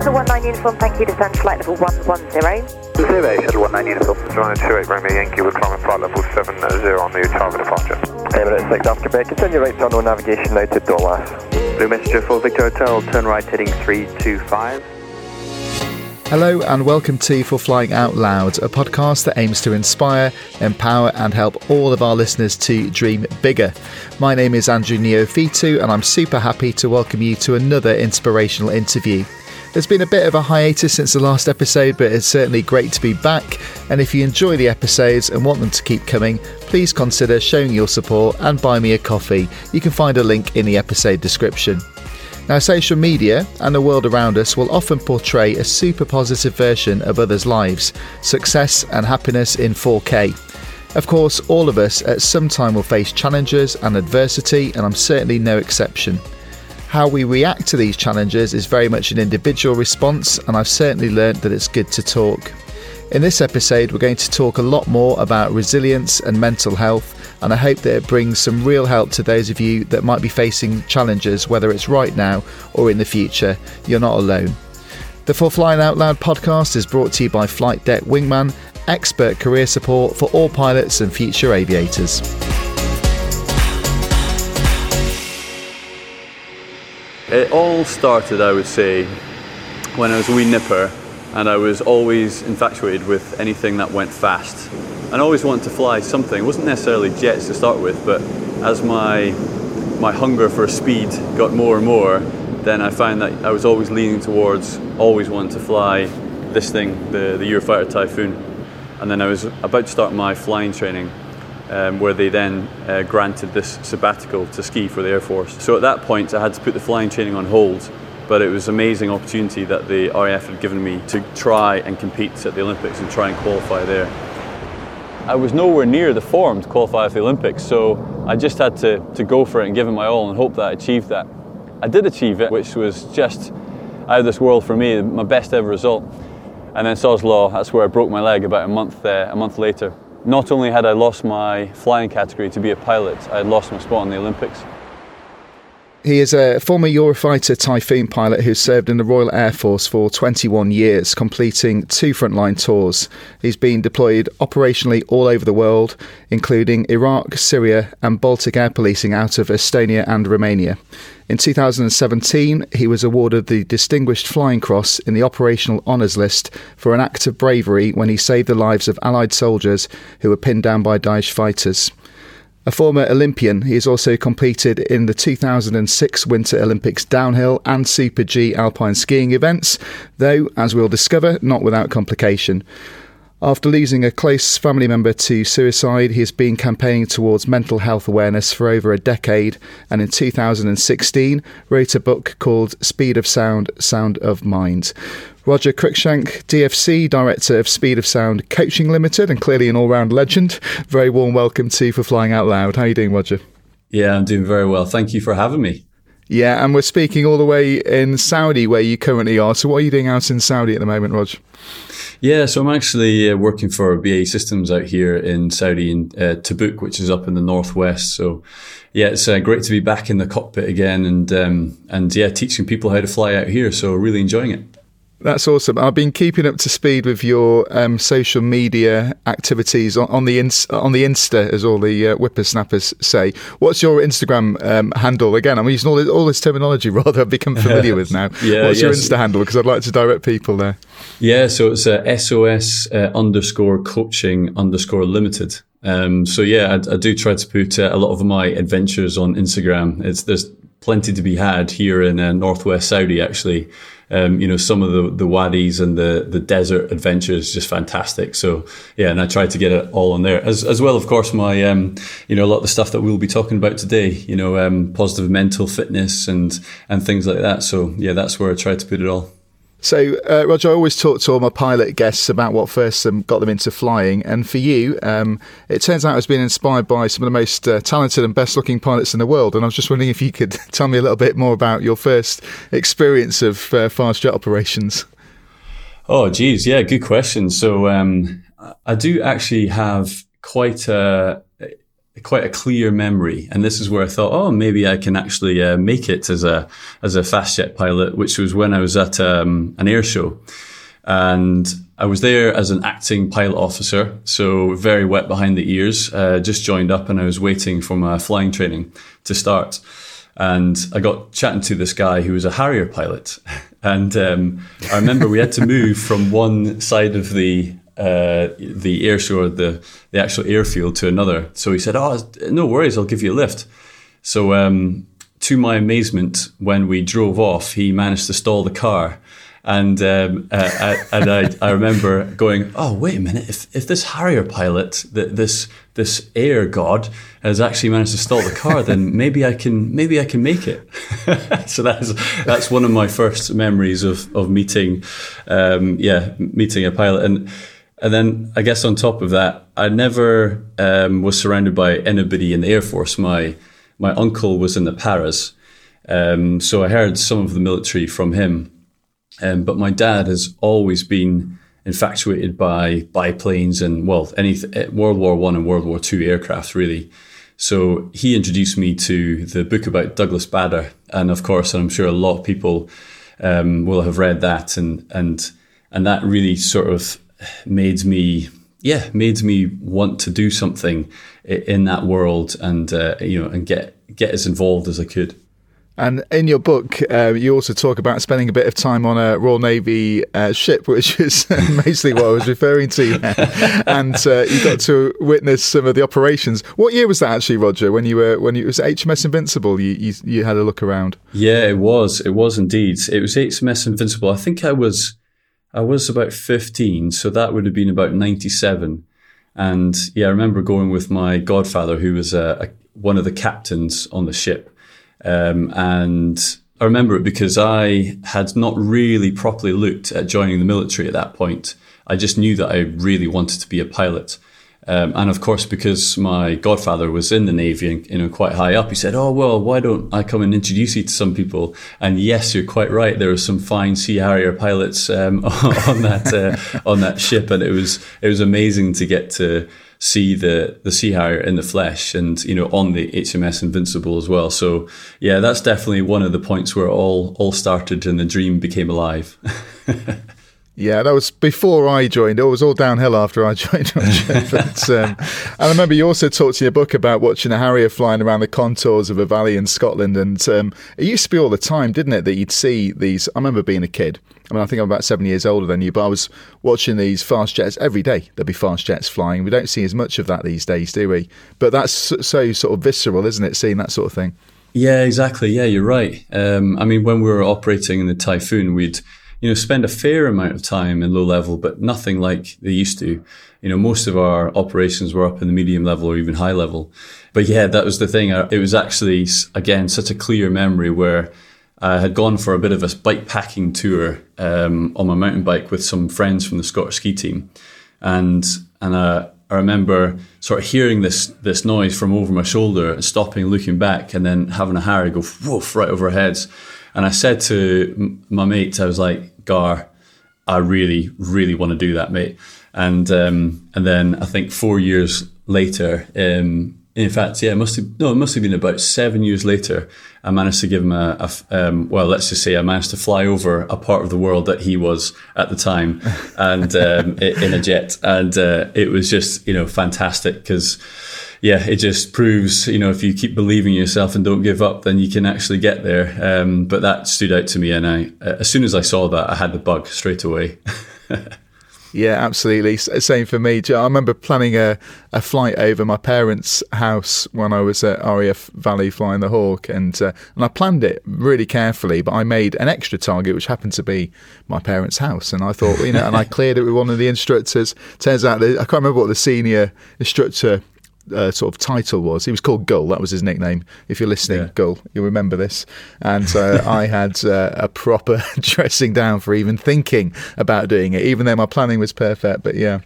Shuttle 19 uniform, thank you, descend flight level 110. Zero, Shuttle 19 uniform. Runway 28, Romeo Yankee, we're climbing flight level 70 on the target departure. Emirates 6 after Quebec, continue right to unknown navigation now to Dolas. Blue Messenger 4 Victor Hotel, turn right heading 325. Hello and welcome to For Flying Out Loud, a podcast that aims to inspire, empower and help all of our listeners to dream bigger. My name is Andrew Neofitu and I'm super happy to welcome you to another inspirational interview. There's been a bit of a hiatus since the last episode, but it's certainly great to be back. And if you enjoy the episodes and want them to keep coming, please consider showing your support and buy me a coffee. You can find a link in the episode description. Now, social media and the world around us will often portray a super positive version of others' lives, success and happiness in 4K. Of course, all of us at some time will face challenges and adversity, and I'm certainly no exception. How we react to these challenges is very much an individual response, and I've certainly learned that it's good to talk. In this episode, we're going to talk a lot more about resilience and mental health, and I hope that it brings some real help to those of you that might be facing challenges, whether it's right now or in the future. You're not alone. The For Flying Out Loud podcast is brought to you by Flight Deck Wingman, expert career support for all pilots and future aviators. It all started, I would say, when I was a wee nipper, and I was always infatuated with anything that went fast. And I always wanted to fly something. It wasn't necessarily jets to start with, but as my hunger for speed got more and more, then I found that I was always leaning towards always wanting to fly this thing, the Eurofighter Typhoon. And then I was about to start my flying training, where they then granted this sabbatical to ski for the Air Force. So at that point I had to put the flying training on hold, but it was an amazing opportunity that the RAF had given me to try and compete at the Olympics and try and qualify there. I was nowhere near the form to qualify for the Olympics, so I just had to go for it and give it my all and hope that I achieved that. I did achieve it, which was just out of this world for me, my best ever result. And then Sod's Law, that's where I broke my leg about a month later. Not only had I lost my flying category to be a pilot, I had lost my spot in the Olympics. He is a former Eurofighter Typhoon pilot who served in the Royal Air Force for 21 years, completing 2 frontline tours. He's been deployed operationally all over the world, including Iraq, Syria and Baltic air policing out of Estonia and Romania. In 2017, he was awarded the Distinguished Flying Cross in the Operational Honours List for an act of bravery when he saved the lives of Allied soldiers who were pinned down by Daesh fighters. A former Olympian, he has also competed in the 2006 Winter Olympics downhill and Super G alpine skiing events, though, as we'll discover, not without complication. After losing a close family member to suicide, he has been campaigning towards mental health awareness for over a decade, and in 2016 wrote a book called Speed of Sound, Sound of Mind. Roger Cruikshank, DFC, Director of Speed of Sound Coaching Limited, and clearly an all-round legend. Very warm welcome to you For Flying Out Loud. How are you doing, Roger? Yeah, I'm doing very well. Thank you for having me. Yeah, and we're speaking all the way in Saudi, where you currently are. So what are you doing out in Saudi at the moment, Roger? Yeah, so I'm actually working for BAE Systems out here in Saudi, in Tabuk, which is up in the northwest. So yeah, it's great to be back in the cockpit again and yeah, teaching people how to fly out here. So really enjoying it. That's awesome. I've been keeping up to speed with your social media activities on the Insta, as all the whippersnappers say. What's your Instagram handle? Again, I'm using all this terminology rather I've become familiar with now. What's your Insta handle? Because I'd like to direct people there. Yeah, so it's SOS_coaching_limited. So yeah, I do try to put a lot of my adventures on Instagram. There's plenty to be had here in northwest Saudi, actually. Some of the wadis and the desert adventures, just fantastic. So yeah, and I try to get it all on there as well. Of course, my, a lot of the stuff that we'll be talking about today, positive mental fitness and things like that. So yeah, that's where I try to put it all. So, Roger, I always talk to all my pilot guests about what first got them into flying. And for you, it turns out it's been inspired by some of the most talented and best-looking pilots in the world. And I was just wondering if you could tell me a little bit more about your first experience of fast jet operations. Oh, geez. Yeah, good question. So I do actually have quite a quite a clear memory. And this is where I thought, oh, maybe I can actually make it as a fast jet pilot, which was when I was at an air show. And I was there as an acting pilot officer, so very wet behind the ears, just joined up, and I was waiting for my flying training to start. And I got chatting to this guy who was a Harrier pilot. And I remember we had to move from one side of the air show, the actual airfield, to another. So he said, oh, no worries, I'll give you a lift. So to my amazement, when we drove off, he managed to stall the car. And I remember going, oh, wait a minute, if this Harrier pilot, this air god, has actually managed to stall the car, then maybe I can make it. So that's one of my first memories of meeting a pilot. And then I guess on top of that, I never was surrounded by anybody in the Air Force. My uncle was in the Paras, so I heard some of the military from him. But my dad has always been infatuated by biplanes and, well, World War I and World War II aircraft, really. So he introduced me to the book about Douglas Bader. And of course, I'm sure a lot of people will have read that. And that really sort of made me want to do something in that world and get as involved as I could. And in your book, you also talk about spending a bit of time on a Royal Navy ship, which is mostly what I was referring to there. And you got to witness some of the operations. What year was that actually, Roger? When you was HMS Invincible, you had a look around. Yeah, it was indeed. It was HMS Invincible. I think I was about 15, so that would have been about 97. And yeah, I remember going with my godfather, who was one of the captains on the ship. And I remember it because I had not really properly looked at joining the military at that point. I just knew that I really wanted to be a pilot. And of course, because my godfather was in the Navy and quite high up, he said, oh, well, why don't I come and introduce you to some people? And yes, you're quite right. There were some fine Sea Harrier pilots on that ship. And it was amazing to get to see the Sea Harrier in the flesh and, on the HMS Invincible as well. So yeah, that's definitely one of the points where it all started and the dream became alive. Yeah, that was before I joined. It was all downhill after I joined. But, and I remember you also talked in your book about watching a Harrier flying around the contours of a valley in Scotland. And it used to be all the time, didn't it, that you'd see these. I remember being a kid. I mean, I think I'm about 7 years older than you, but I was watching these fast jets every day. There'd be fast jets flying. We don't see as much of that these days, do we? But that's so sort of visceral, isn't it, seeing that sort of thing? Yeah, exactly. Yeah, you're right. I mean, when we were operating in the Typhoon, we'd spend a fair amount of time in low level, but nothing like they used to. Most of our operations were up in the medium level or even high level. But yeah, that was the thing. It was actually, again, such a clear memory where I had gone for a bit of a bike packing tour on my mountain bike with some friends from the Scottish ski team. And I remember sort of hearing this noise from over my shoulder and stopping, looking back, and then having a Harrier go woof right over our heads. And I said to my mate, I was like, Gar, I really, really want to do that, mate. And then I think 4 years later, in fact, yeah, it must have been about 7 years later, I managed to give him let's just say I managed to fly over a part of the world that he was at the time, and in a jet, and it was just fantastic because. Yeah, it just proves, if you keep believing in yourself and don't give up, then you can actually get there. But that stood out to me. And as soon as I saw that, I had the bug straight away. Yeah, absolutely. Same for me. I remember planning a flight over my parents' house when I was at RAF Valley flying the Hawk. And I planned it really carefully, but I made an extra target, which happened to be my parents' house. And I thought, and I cleared it with one of the instructors. Turns out, I can't remember what the senior instructor sort of title was. He was called Gull. That was his nickname. If you're listening, yeah. Gull, you'll remember this. And I had a proper dressing down for even thinking about doing it, even though my planning was perfect. But yeah.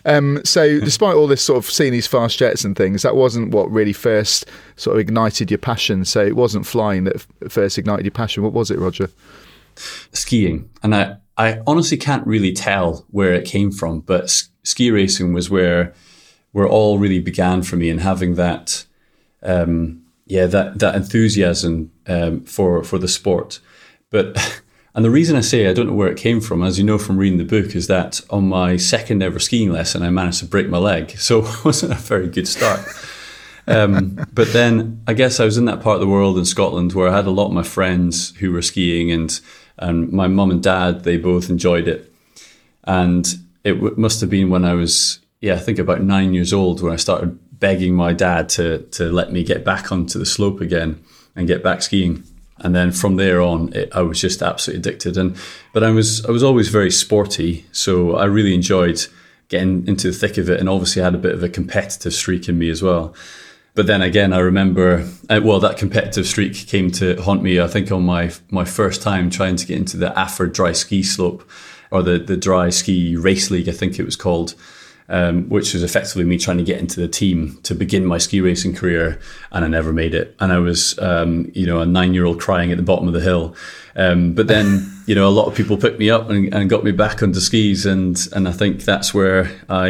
So despite all this sort of seeing these fast jets and things, that wasn't what really first sort of ignited your passion. So it wasn't flying that first ignited your passion. What was it, Roger? Skiing. And I honestly can't really tell where it came from, but ski racing was where where all really began for me, and having that, that enthusiasm for the sport. But and the reason I say I don't know where it came from, as you know from reading the book, is that on my second ever skiing lesson, I managed to break my leg. So it wasn't a very good start. But then I guess I was in that part of the world in Scotland where I had a lot of my friends who were skiing, and my mum and dad, they both enjoyed it. And it must have been when I was, I think about 9 years old, when I started begging my dad to let me get back onto the slope again and get back skiing. And then from there on, I was just absolutely addicted. But I was always very sporty, so I really enjoyed getting into the thick of it, and obviously had a bit of a competitive streak in me as well. But then again, I remember, that competitive streak came to haunt me, I think, on my first time trying to get into the Afford Dry Ski Slope, or the Dry Ski Race League, I think it was called. Which was effectively me trying to get into the team to begin my ski racing career, and I never made it. And I was, a 9-year-old crying at the bottom of the hill. But then, a lot of people picked me up and got me back onto skis, and I think that's where I,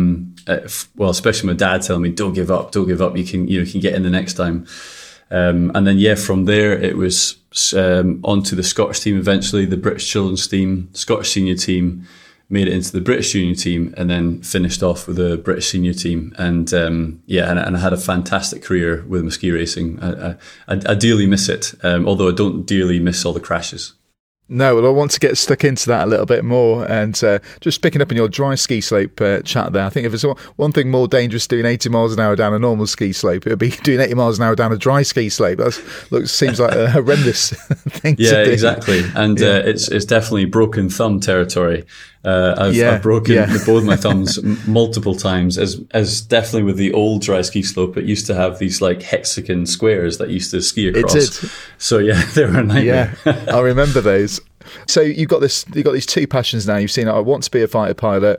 especially my dad telling me, "Don't give up, you can get in the next time." And then from there it was onto the Scottish team eventually, the British children's team, Scottish senior team. Made it into the British junior team, and then finished off with the British senior team. And and I had a fantastic career with my ski racing. I dearly miss it, although I don't dearly miss all the crashes. No, well, I want to get stuck into that a little bit more, and just picking up on your dry ski slope chat there. I think if there's one thing more dangerous doing 80 miles an hour down a normal ski slope, it would be doing 80 miles an hour down a dry ski slope. That seems like a horrendous thing to do. Yeah, exactly. And it's definitely broken thumb territory. I've broken both my thumbs multiple times, as definitely with the old dry ski slope. It used to have these like hexagon squares that used to ski across. It did. So they were a nightmare. Yeah, I remember those. So you've got these two passions now. You've seen, I want to be a fighter pilot.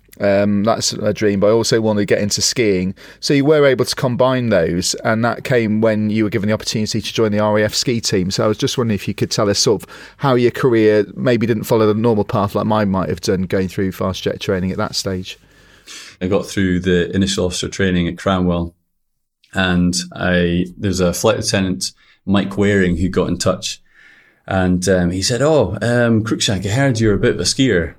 That's a dream, but I also want to get into skiing. So you were able to combine those, and that came when you were given the opportunity to join the RAF ski team. So I was just wondering if you could tell us sort of how your career maybe didn't follow the normal path like mine might have done, going through fast jet training at that stage. I got through the initial officer training at Cranwell, and there's a flight lieutenant, Mike Waring, who got in touch. And he said, Cruikshank, I heard you're a bit of a skier.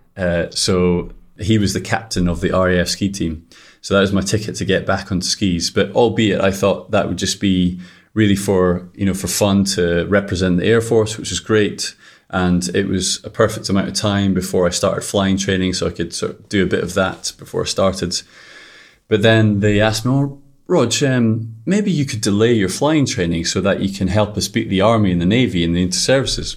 So he was the captain of the RAF ski team. So that was my ticket to get back onto skis. But albeit I thought that would just be really for fun to represent the Air Force, which was great. And it was a perfect amount of time before I started flying training, so I could sort of do a bit of that before I started. But then they asked me, Rog, maybe you could delay your flying training so that you can help us beat the Army and the Navy and the inter-services.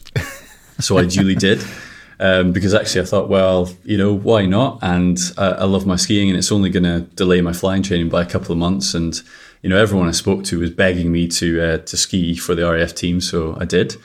So I duly did, because actually I thought, well, why not? And I love my skiing, and it's only going to delay my flying training by a couple of months. And, everyone I spoke to was begging me to ski for the RAF team, so I did.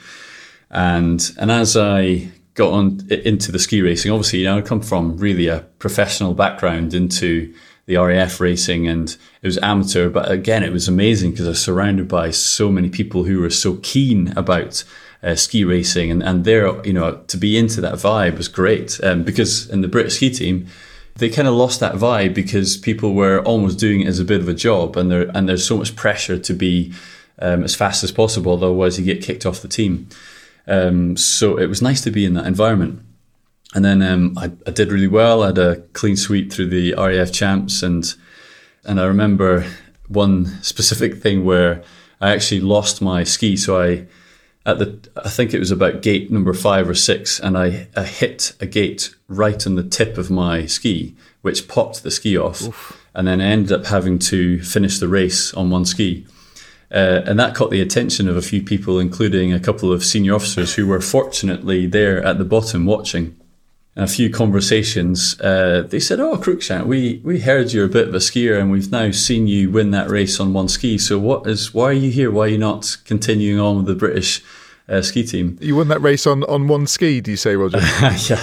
And as I got on into the ski racing, obviously, I come from really a professional background into the RAF racing, and it was amateur, but again, it was amazing because I was surrounded by so many people who were so keen about ski racing, and there, to be into that vibe was great. Because in the British ski team, they kind of lost that vibe because people were almost doing it as a bit of a job, and there's so much pressure to be as fast as possible, otherwise you get kicked off the team. So it was nice to be in that environment. And then I did really well. I had a clean sweep through the RAF champs, and I remember one specific thing where I actually lost my ski. So I think it was about gate number 5 or 6, and I hit a gate right on the tip of my ski, which popped the ski off. Oof. And then I ended up having to finish the race on one ski. And that caught the attention of a few people, including a couple of senior officers who were fortunately there at the bottom watching. And a few conversations, they said, Cruikshank, we heard you're a bit of a skier, and we've now seen you win that race on one ski. So why are you here? Why are you not continuing on with the British ski team? You won that race on one ski, do you say, Roger?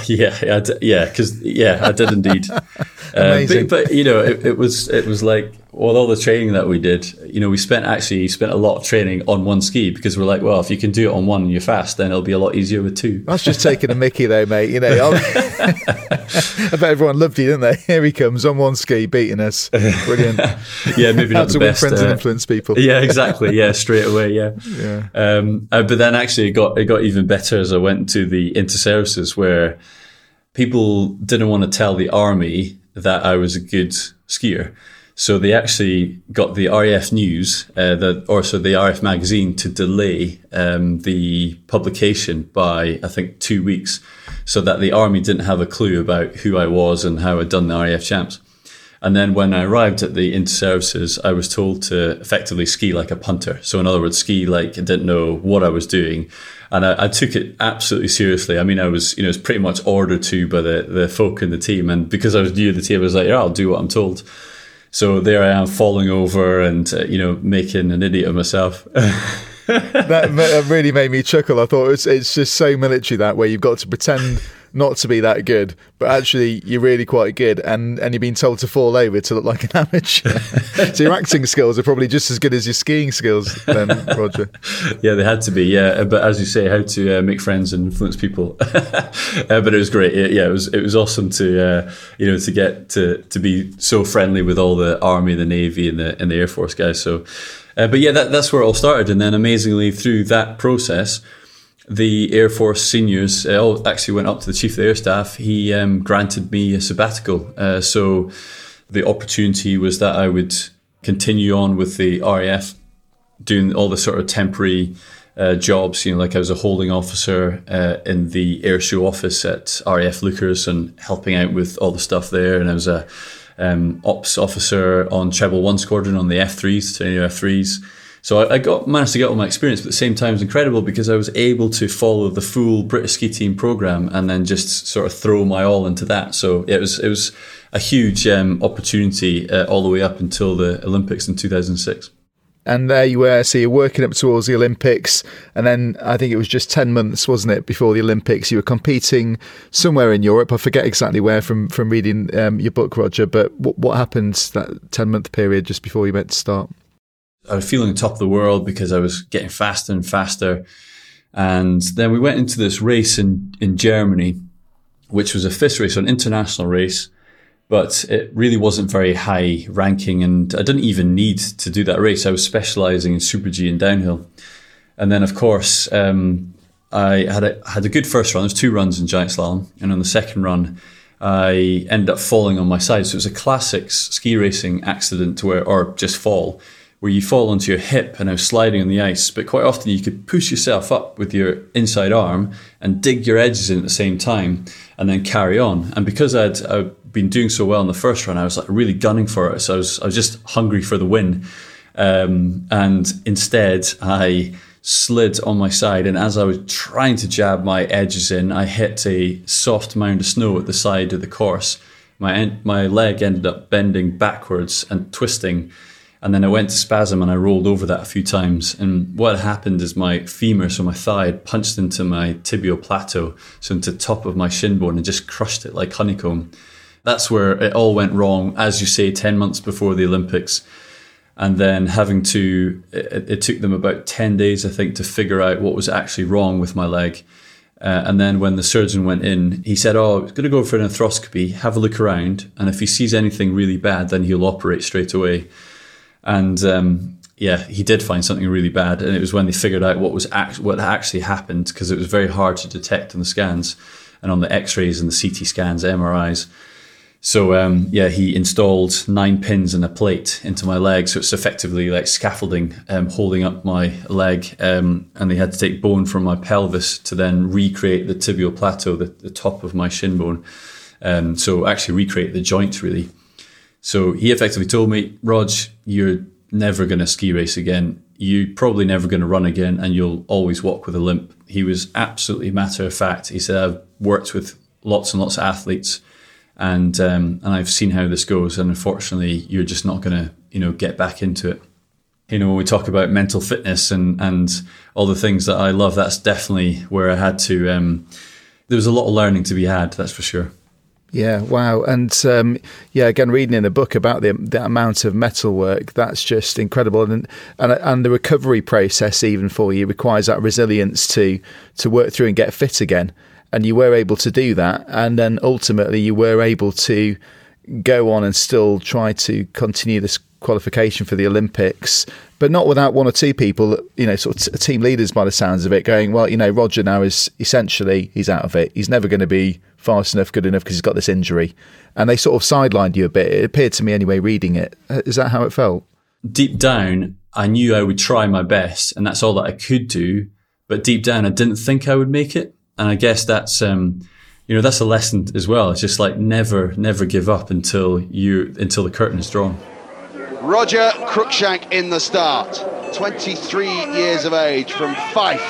Yeah, I did indeed. Amazing. But it was like, Well, all the training that we did, we spent a lot of training on one ski because we're like, well, if you can do it on one and you're fast, then it'll be a lot easier with two. That's just taking a mickey though, mate. I bet everyone loved you, didn't they? Here he comes on one ski beating us. Brilliant. Yeah, maybe not the best. How to win friends and influence people. Yeah, exactly. Yeah, straight away. Yeah. But then actually it got even better as I went to the inter-services, where people didn't want to tell the army that I was a good skier. So they actually got the RAF News, the RAF magazine, to delay the publication by, I think, 2 weeks, so that the army didn't have a clue about who I was and how I'd done the RAF champs. And then when I arrived at the inter-services, I was told to effectively ski like a punter. So in other words, ski like I didn't know what I was doing. And I took it absolutely seriously. I mean, I was, it was pretty much ordered to by the folk in the team. And because I was new to the team, I was like, yeah, I'll do what I'm told. So there I am falling over and, making an idiot of myself. That really made me chuckle. I thought it's just so military that way. You've got to pretend not to be that good, but actually you're really quite good, and you're being told to fall over to look like an amateur. So your acting skills are probably just as good as your skiing skills then, Roger. Yeah, they had to be, yeah. But as you say, how to make friends and influence people. But it was great. Yeah, it was awesome to to get to be so friendly with all the Army, the Navy, and the Air Force guys. So, but yeah, that's where it all started. And then amazingly through that process, the Air Force seniors all actually went up to the Chief of the Air Staff. He granted me a sabbatical. So the opportunity was that I would continue on with the RAF, doing all the sort of temporary jobs, like I was a holding officer in the air show office at RAF Lookers and helping out with all the stuff there. And I was a ops officer on Treble 1 Squadron on the F3s, training F3s. So I managed to get all my experience, but at the same time it was incredible because I was able to follow the full British Ski Team programme and then just sort of throw my all into that. So it was a huge opportunity all the way up until the Olympics in 2006. And there you were, so you're working up towards the Olympics, and then I think it was just 10 months, wasn't it, before the Olympics? You were competing somewhere in Europe. I forget exactly where from reading your book, Roger, but what happened that 10-month period just before you meant to start? I was feeling top of the world because I was getting faster and faster. And then we went into this race in Germany, which was a FIS race, an international race, but it really wasn't very high ranking. And I didn't even need to do that race. I was specializing in Super G and downhill. And then, of course, I had a good first run. There's 2 runs in giant slalom. And on the second run, I ended up falling on my side. So it was a classic ski racing accident or just fall, where you fall onto your hip and I was sliding on the ice. But quite often you could push yourself up with your inside arm and dig your edges in at the same time and then carry on. And because I'd been doing so well in the first run, I was like really gunning for it. So I was just hungry for the win. And instead I slid on my side. And as I was trying to jab my edges in, I hit a soft mound of snow at the side of the course. My leg ended up bending backwards and twisting. And then I went to spasm and I rolled over that a few times. And what happened is my femur, so my thigh, had punched into my tibial plateau, so into the top of my shin bone, and just crushed it like honeycomb. That's where it all went wrong, as you say, 10 months before the Olympics. And then it took them about 10 days, I think, to figure out what was actually wrong with my leg. And then when the surgeon went in, he said, he's going to go for an arthroscopy, have a look around. And if he sees anything really bad, then he'll operate straight away. And he did find something really bad, and it was when they figured out what actually happened, because it was very hard to detect on the scans and on the X-rays and the CT scans, MRIs. So he installed 9 pins and a plate into my leg, so it's effectively like scaffolding holding up my leg, and they had to take bone from my pelvis to then recreate the tibial plateau, the top of my shin bone, so actually recreate the joint really. So he effectively told me, Rog, you're never going to ski race again. You're probably never going to run again, and you'll always walk with a limp. He was absolutely matter of fact. He said, I've worked with lots and lots of athletes, and I've seen how this goes. And unfortunately, you're just not going to, get back into it. When we talk about mental fitness and all the things that I love, that's definitely where I had to. There was a lot of learning to be had, that's for sure. Yeah, wow. And again, reading in the book about the amount of metal work, that's just incredible. And the recovery process, even for you, requires that resilience to work through and get fit again. And you were able to do that. And then ultimately you were able to go on and still try to continue this qualification for the Olympics, but not without one or two people, sort of team leaders by the sounds of it, going, well, Roger now is essentially, he's out of it. He's never going to be fast enough, good enough, because he's got this injury. And they sort of sidelined you a bit. It appeared to me anyway, reading it. Is that how it felt? Deep down, I knew I would try my best, and that's all that I could do. But deep down, I didn't think I would make it. And I guess that's, that's a lesson as well. It's just like never give up until the curtain is drawn. Roger Cruikshank in the start, 23 years of age, from Fife.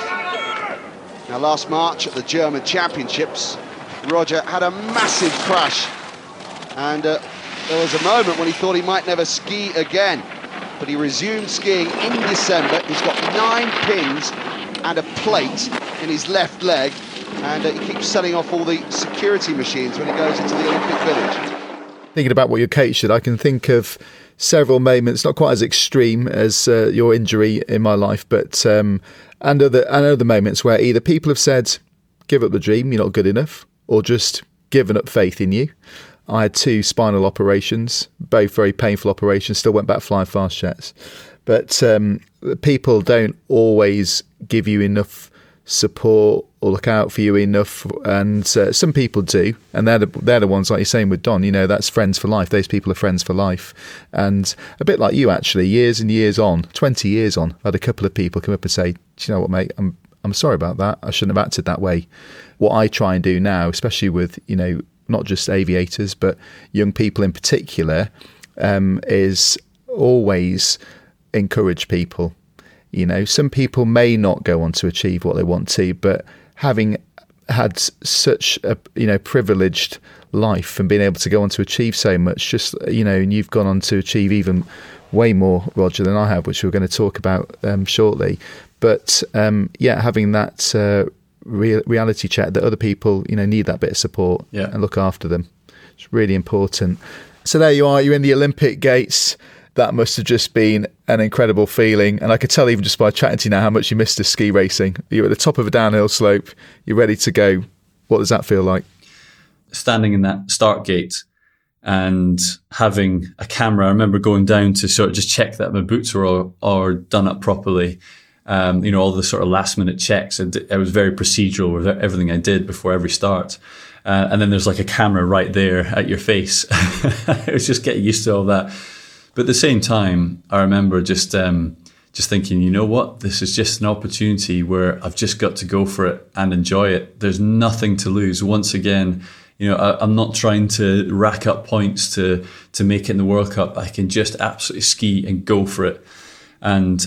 Now, last March at the German Championships, Roger had a massive crash, and there was a moment when he thought he might never ski again, but he resumed skiing in December. He's got 9 pins and a plate in his left leg, and he keeps setting off all the security machines when he goes into the Olympic Village. Thinking about what your coach did, I can think of several moments, not quite as extreme as your injury in my life, but and other moments where either people have said, give up the dream, you're not good enough, or just given up faith in you. I had 2 spinal operations, both very painful operations, still went back flying fast jets. But people don't always give you enough support or look out for you enough, and some people do, and they're the ones, like you're saying with Don, that's friends for life. Those people are friends for life. And a bit like you, actually, years and years on, 20 years on, I had a couple of people come up and say, do you know what, mate, I'm sorry about that, I shouldn't have acted that way. What I try and do now, especially with not just aviators but young people in particular, is always encourage people. Some people may not go on to achieve what they want to, but having had such a privileged life and being able to go on to achieve so much, just and you've gone on to achieve even way more, Roger, than I have, which we're going to talk about shortly. But having that reality check that other people need that bit of support and look after them, it's really important. So there you are, you're in the Olympic gates. That must have just been an incredible feeling. And I could tell even just by chatting to you now how much you missed the ski racing. You're at the top of a downhill slope. You're ready to go. What does that feel like? Standing in that start gate and having a camera. I remember going down to sort of just check that my boots were all done up properly. All the sort of last minute checks. I was very procedural with everything I did before every start. And then there's like a camera right there at your face. I was just getting used to all that. But at the same time, I remember just thinking, you know what, this is just an opportunity where I've just got to go for it and enjoy it. There's nothing to lose. Once again, I'm not trying to rack up points to make it in the World Cup. I can just absolutely ski and go for it. And,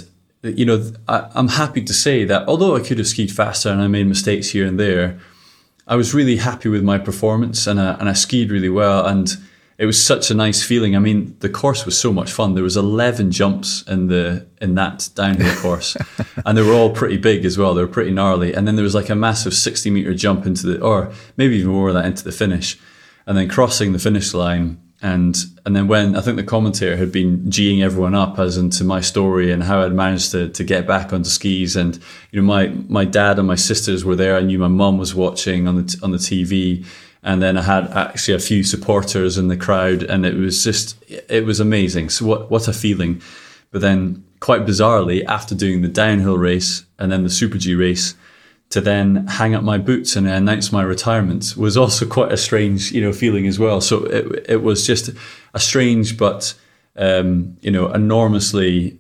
I'm happy to say that although I could have skied faster and I made mistakes here and there, I was really happy with my performance and I skied really well. And it was such a nice feeling. I mean, the course was so much fun. There was 11 jumps in that downhill course, and they were all pretty big as well. They were pretty gnarly. And then there was like a massive 60-meter jump or maybe even more of that, into the finish, and then crossing the finish line. And then when I think the commentator had been G'ing everyone up as into my story and how I'd managed to get back onto skis, and my dad and my sisters were there. I knew my mum was watching on the TV. And then I had actually a few supporters in the crowd, and it was amazing. So what a feeling. But then quite bizarrely, after doing the downhill race and then the Super G race, to then hang up my boots and announce my retirement was also quite a strange, feeling as well. So it was just a strange, but, enormously,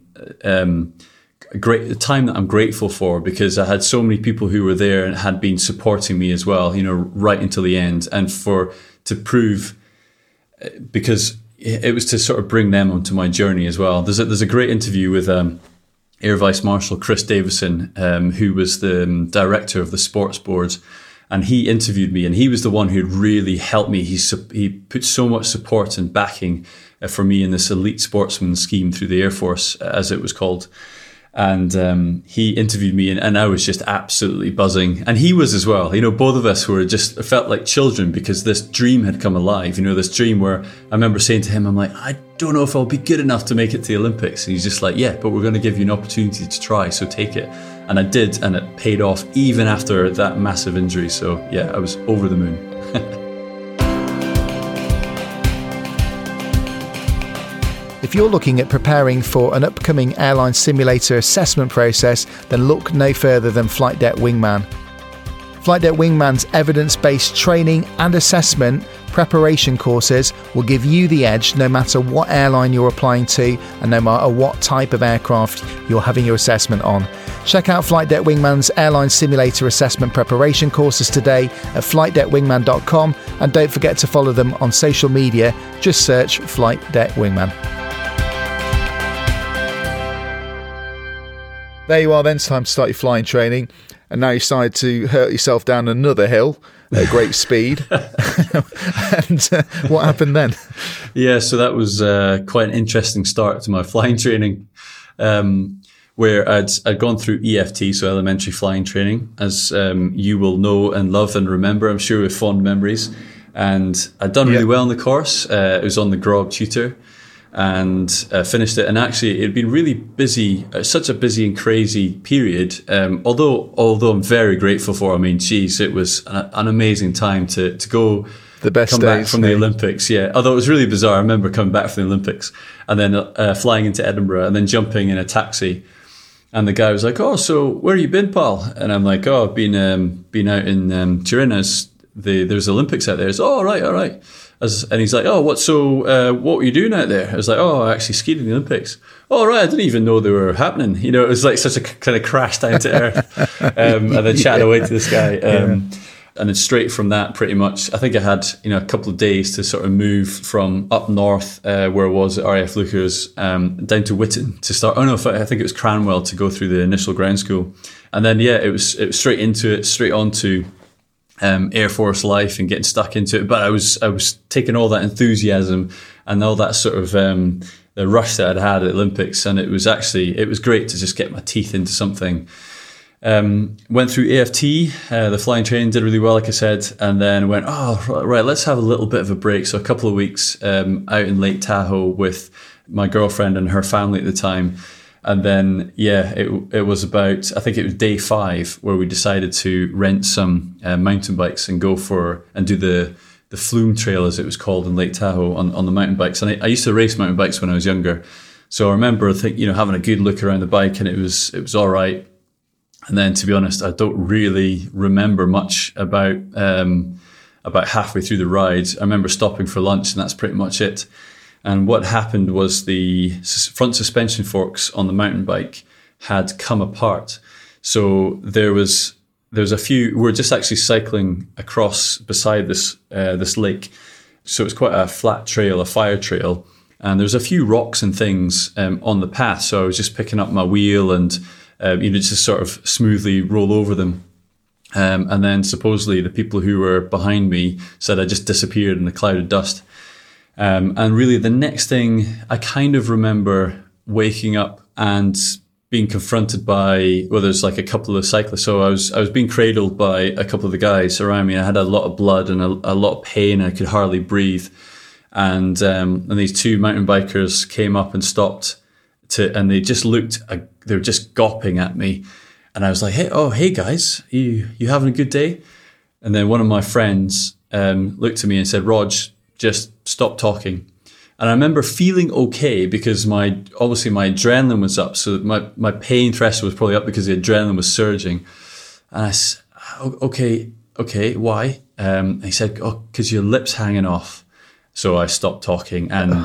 great time that I'm grateful for, because I had so many people who were there and had been supporting me as well, right until the end, and to prove, because it was to sort of bring them onto my journey as well. There's a great interview with Air Vice Marshal Chris Davison, who was the director of the sports board, and he interviewed me, and he was the one who really helped me. He put so much support and backing for me in this elite sportsman scheme through the Air Force, as it was called. And he interviewed me, and I was just absolutely buzzing. And he was as well. You know, both of us were just felt like children because this dream had come alive. You know, this dream where I remember saying to him, I'm like, I don't know if I'll be good enough to make it to the Olympics. And he's just like, yeah, but we're going to give you an opportunity to try, so take it. And I did, and it paid off even after that massive injury. So yeah, I was over the moon. If you're looking at preparing for an upcoming airline simulator assessment process, then look no further than Flight Deck Wingman. Flight Deck Wingman's evidence-based training and assessment preparation courses will give you the edge no matter what airline you're applying to and no matter what type of aircraft you're having your assessment on. Check out Flight Deck Wingman's airline simulator assessment preparation courses today at flightdeckwingman.com, and don't forget to follow them on social media. Just search Flight Deck Wingman. There you are then, it's time to start your flying training, and now you decide to hurt yourself down another hill at great speed. And what happened then? Yeah, so that was quite an interesting start to my flying training, where I'd gone through EFT, so elementary flying training, as you will know and love and remember, I'm sure, with fond memories. And I'd done really well in the course. It was on the Grob Tutor, and finished it. And actually, it'd been really busy, such a busy and crazy period. Although I'm very grateful for. I mean, geez, it was an amazing time to go. The best come days, back from the Olympics. Yeah, although it was really bizarre. I remember coming back from the Olympics and then flying into Edinburgh and then jumping in a taxi. And the guy was like, "Oh, so where you been, pal?" And I'm like, "Oh, I've been out in Turin. There's Olympics out there." It's, "Oh, all right." And he's like, "Oh, what were you doing out there?" I was like, "Oh, I actually skied in the Olympics." "Oh, right, I didn't even know they were happening." You know, it was like such a kind of crash down to earth. And then chatting away to this guy. And then straight from that, pretty much, I think I had, a couple of days to sort of move from up north, where I was at RAF Lookers, down to Witten to start. Oh no, I think it was Cranwell to go through the initial ground school. And then, it was straight into it, straight on to Air Force life and getting stuck into it. But I was taking all that enthusiasm and all that sort of the rush that I'd had at Olympics, and it was great to just get my teeth into something. Went through AFT, the flying training did really well, like I said, and then went, right, let's have a little bit of a break. So a couple of weeks out in Lake Tahoe with my girlfriend and her family at the time. And then, it was about, I think it was day 5 where we decided to rent some mountain bikes and go and do the Flume Trail, as it was called, in Lake Tahoe on the mountain bikes. And I used to race mountain bikes when I was younger. So I remember having a good look around the bike, and it was all right. And then, to be honest, I don't really remember much about halfway through the ride. I remember stopping for lunch, and that's pretty much it. And what happened was the front suspension forks on the mountain bike had come apart. So there was a few. We were just actually cycling across beside this lake, so it's quite a flat trail, a fire trail, and there's a few rocks and things on the path. So I was just picking up my wheel and just sort of smoothly roll over them. And then supposedly the people who were behind me said I just disappeared in a cloud of dust. And really the next thing, I kind of remember waking up and being confronted by, there's like a couple of cyclists. So I was being cradled by a couple of the guys around me. I had a lot of blood and a lot of pain. I could hardly breathe. And these 2 mountain bikers came up and stopped and they just they were just gawping at me. And I was like, hey guys, you having a good day? And then one of my friends looked at me and said, "Rog, just stop talking." And I remember feeling okay because obviously my adrenaline was up. So my pain threshold was probably up because the adrenaline was surging. And I said, okay, why? And he said, because your lip's hanging off. So I stopped talking and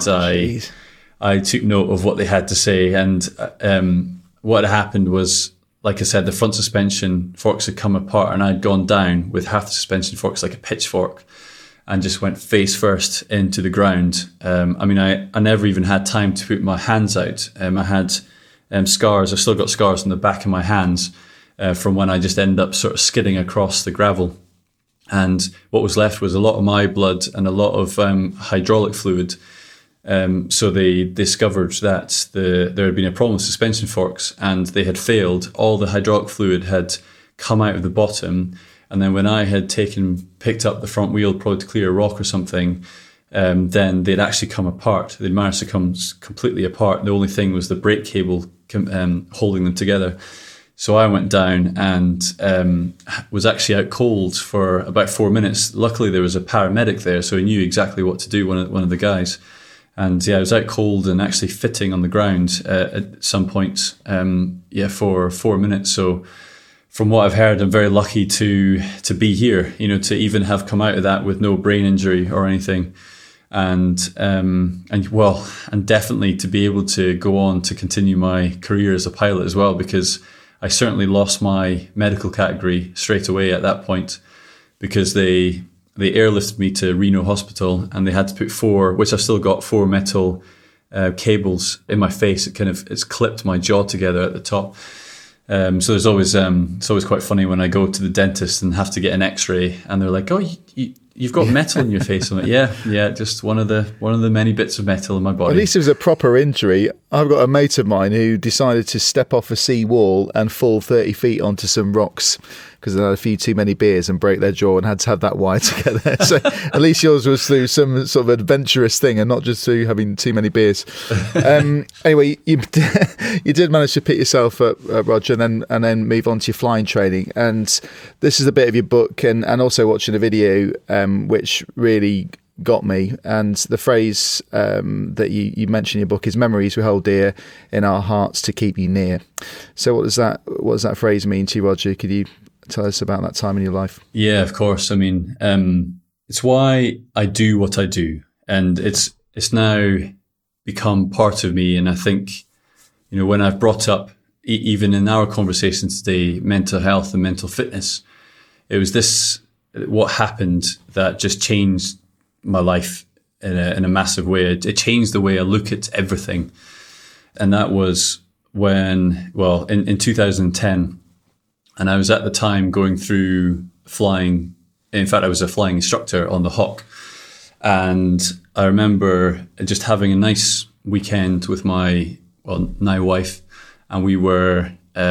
I took note of what they had to say. And what had happened was, like I said, the front suspension forks had come apart and I'd gone down with half the suspension forks like a pitchfork and just went face first into the ground. I never even had time to put my hands out. I had scars. I've still got scars on the back of my hands from when I just ended up sort of skidding across the gravel. And what was left was a lot of my blood and a lot of hydraulic fluid. So they discovered that there had been a problem with suspension forks, and they had failed. All the hydraulic fluid had come out of the bottom, and then when I had picked up the front wheel, probably to clear a rock or something, then they'd actually come apart. They'd managed to come completely apart. The only thing was the brake cable holding them together. So I went down and was actually out cold for about 4 minutes. Luckily, there was a paramedic there, so he knew exactly what to do, one of the guys. And yeah, I was out cold and actually fitting on the ground at some point, for 4 minutes. So from what I've heard, I'm very lucky to be here, to even have come out of that with no brain injury or anything. And definitely to be able to go on to continue my career as a pilot as well, because I certainly lost my medical category straight away at that point, because they airlifted me to Reno Hospital, and they had to put 4, which I've still got, 4 metal cables in my face. It's clipped my jaw together at the top. So there's always it's always quite funny when I go to the dentist and have to get an X-ray, and they're like, "Oh, you've got metal in your face." I'm like, "Yeah, just one of the many bits of metal in my body." At least it was a proper injury. I've got a mate of mine who decided to step off a sea wall and fall 30 feet onto some rocks because they had a few too many beers and break their jaw and had to have that wired together. So at least yours was through some sort of adventurous thing and not just through having too many beers. Anyway, you did manage to pick yourself up, Roger, and then move on to your flying training. And this is a bit of your book and also watching a video which really got me, and the phrase that you mention in your book is "memories we hold dear in our hearts to keep you near." So what does that phrase mean to you, Roger? Could you tell us about that time in your life? Yeah, of course. I mean, it's why I do what I do, and it's now become part of me. And I think, when I've brought up, even in our conversation today, mental health and mental fitness, it was what happened that just changed my life in a massive way. It changed the way I look at everything. And that was when, in 2010, and I was at the time going through flying. In fact, I was a flying instructor on the Hawk. And I remember just having a nice weekend with my, now wife. And we were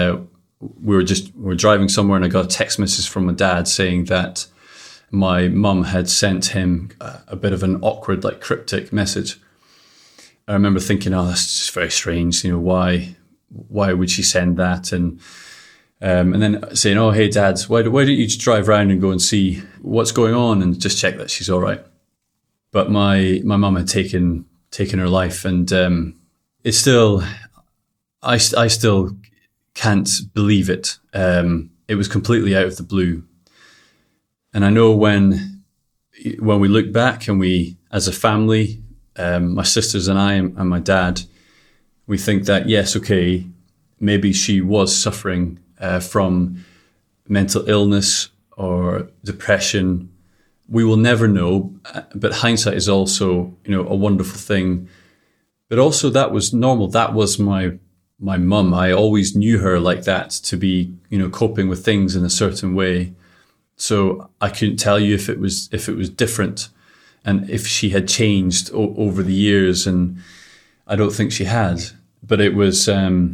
driving somewhere, and I got a text message from my dad saying that my mum had sent him a bit of an awkward, cryptic message. I remember thinking, that's just very strange. Why would she send that? And then saying, "Oh, hey, Dad, why don't you just drive around and go and see what's going on and just check that she's all right?" But my mum had taken her life, and it's still, I still can't believe it. It was completely out of the blue. And I know when we look back and we, as a family, my sisters and I and my dad, we think that, yes, okay, maybe she was suffering from mental illness or depression. We will never know, but hindsight is also, a wonderful thing. But also that was normal. That was my mum. I always knew her like that, to be, coping with things in a certain way. So I couldn't tell you if it was different and if she had changed over the years, and I don't think she had. But it was,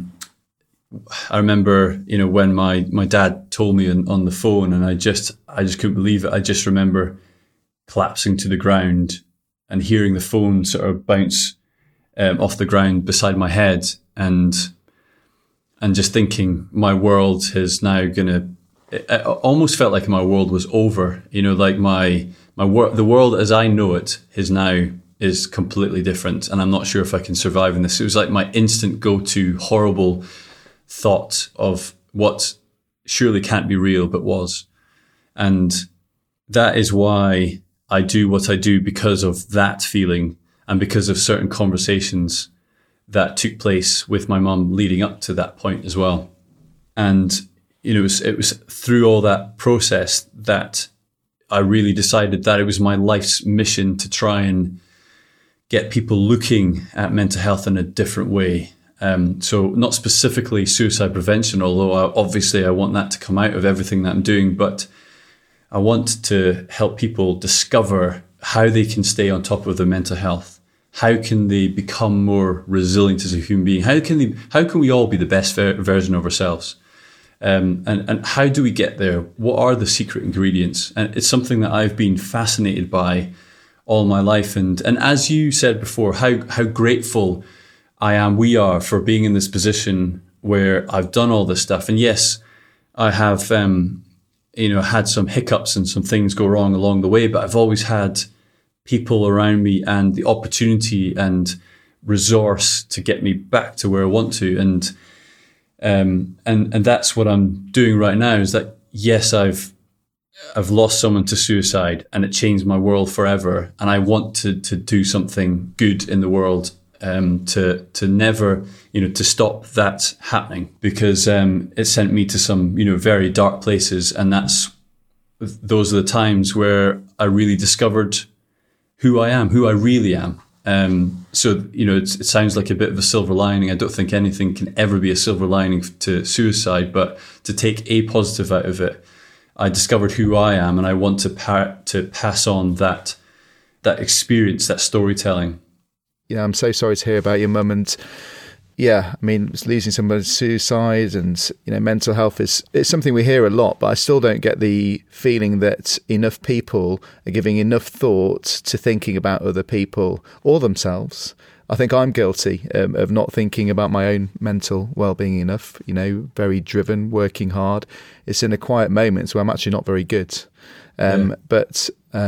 I remember, when my dad told me on the phone, and I just couldn't believe it. I just remember collapsing to the ground and hearing the phone sort of bounce off the ground beside my head, and just thinking my world is now gonna. It almost felt like my world was over. Like the world as I know it is completely different, and I'm not sure if I can survive in this. It was like my instant go-to horrible thought of what surely can't be real, but was. And that is why I do what I do, because of that feeling and because of certain conversations that took place with my mum leading up to that point as well. And it was through all that process that I really decided that it was my life's mission to try and get people looking at mental health in a different way. So not specifically suicide prevention, although obviously I want that to come out of everything that I'm doing, but I want to help people discover how they can stay on top of their mental health, how can they become more resilient as a human being? How can we all be the best version of ourselves? And how do we get there? What are the secret ingredients? And it's something that I've been fascinated by all my life. And as you said before, how grateful we are for being in this position where I've done all this stuff. And yes, I have, had some hiccups and some things go wrong along the way, but I've always had people around me and the opportunity and resource to get me back to where I want to. And that's what I'm doing right now, is that, yes, I've lost someone to suicide and it changed my world forever. And I want to do something good in the world, to never, to stop that happening, because it sent me to some, very dark places. And those are the times where I really discovered who I am, who I really am. So, it sounds like a bit of a silver lining. I don't think anything can ever be a silver lining to suicide, but to take a positive out of it, I discovered who I am, and I want to pass on that experience, that storytelling. I'm so sorry to hear about your mum, and losing somebody to suicide and, mental health it's something we hear a lot, but I still don't get the feeling that enough people are giving enough thought to thinking about other people or themselves. I think I'm guilty of not thinking about my own mental well-being enough, very driven, working hard. It's in the quiet moments where I'm actually not very good. But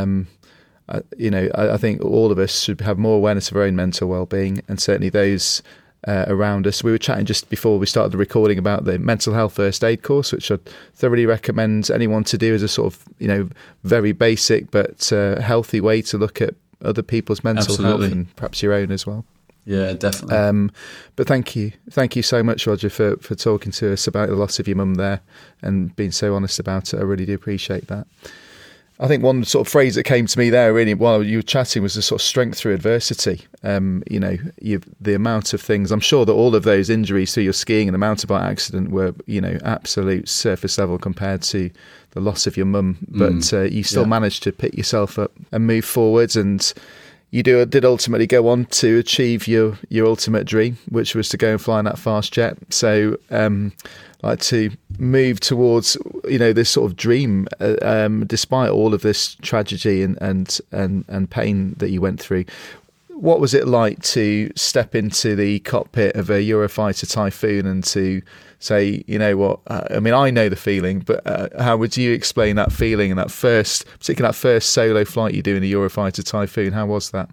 I think all of us should have more awareness of our own mental well-being, and certainly those around us. We were chatting just before we started the recording about the mental health first aid course, which I'd thoroughly recommend anyone to do as a sort of, very basic but healthy way to look at other people's mental health and perhaps your own as well. Yeah, definitely. But thank you so much, Roger, for talking to us about the loss of your mum there and being so honest about it. I really do appreciate that. I think one sort of phrase that came to me there really while you were chatting was the sort of strength through adversity. The amount of things, I'm sure that all of those injuries through your skiing and the mountain bike accident were, absolute surface level compared to the loss of your mum. But you still managed to pick yourself up and move forwards, and you did ultimately go on to achieve your ultimate dream, which was to go and fly in that fast jet. So like to move towards this sort of dream, despite all of this tragedy and pain that you went through. What was it like to step into the cockpit of a Eurofighter Typhoon and to say, I know the feeling, but how would you explain that feeling and particularly that first solo flight you do in a Eurofighter Typhoon? How was that?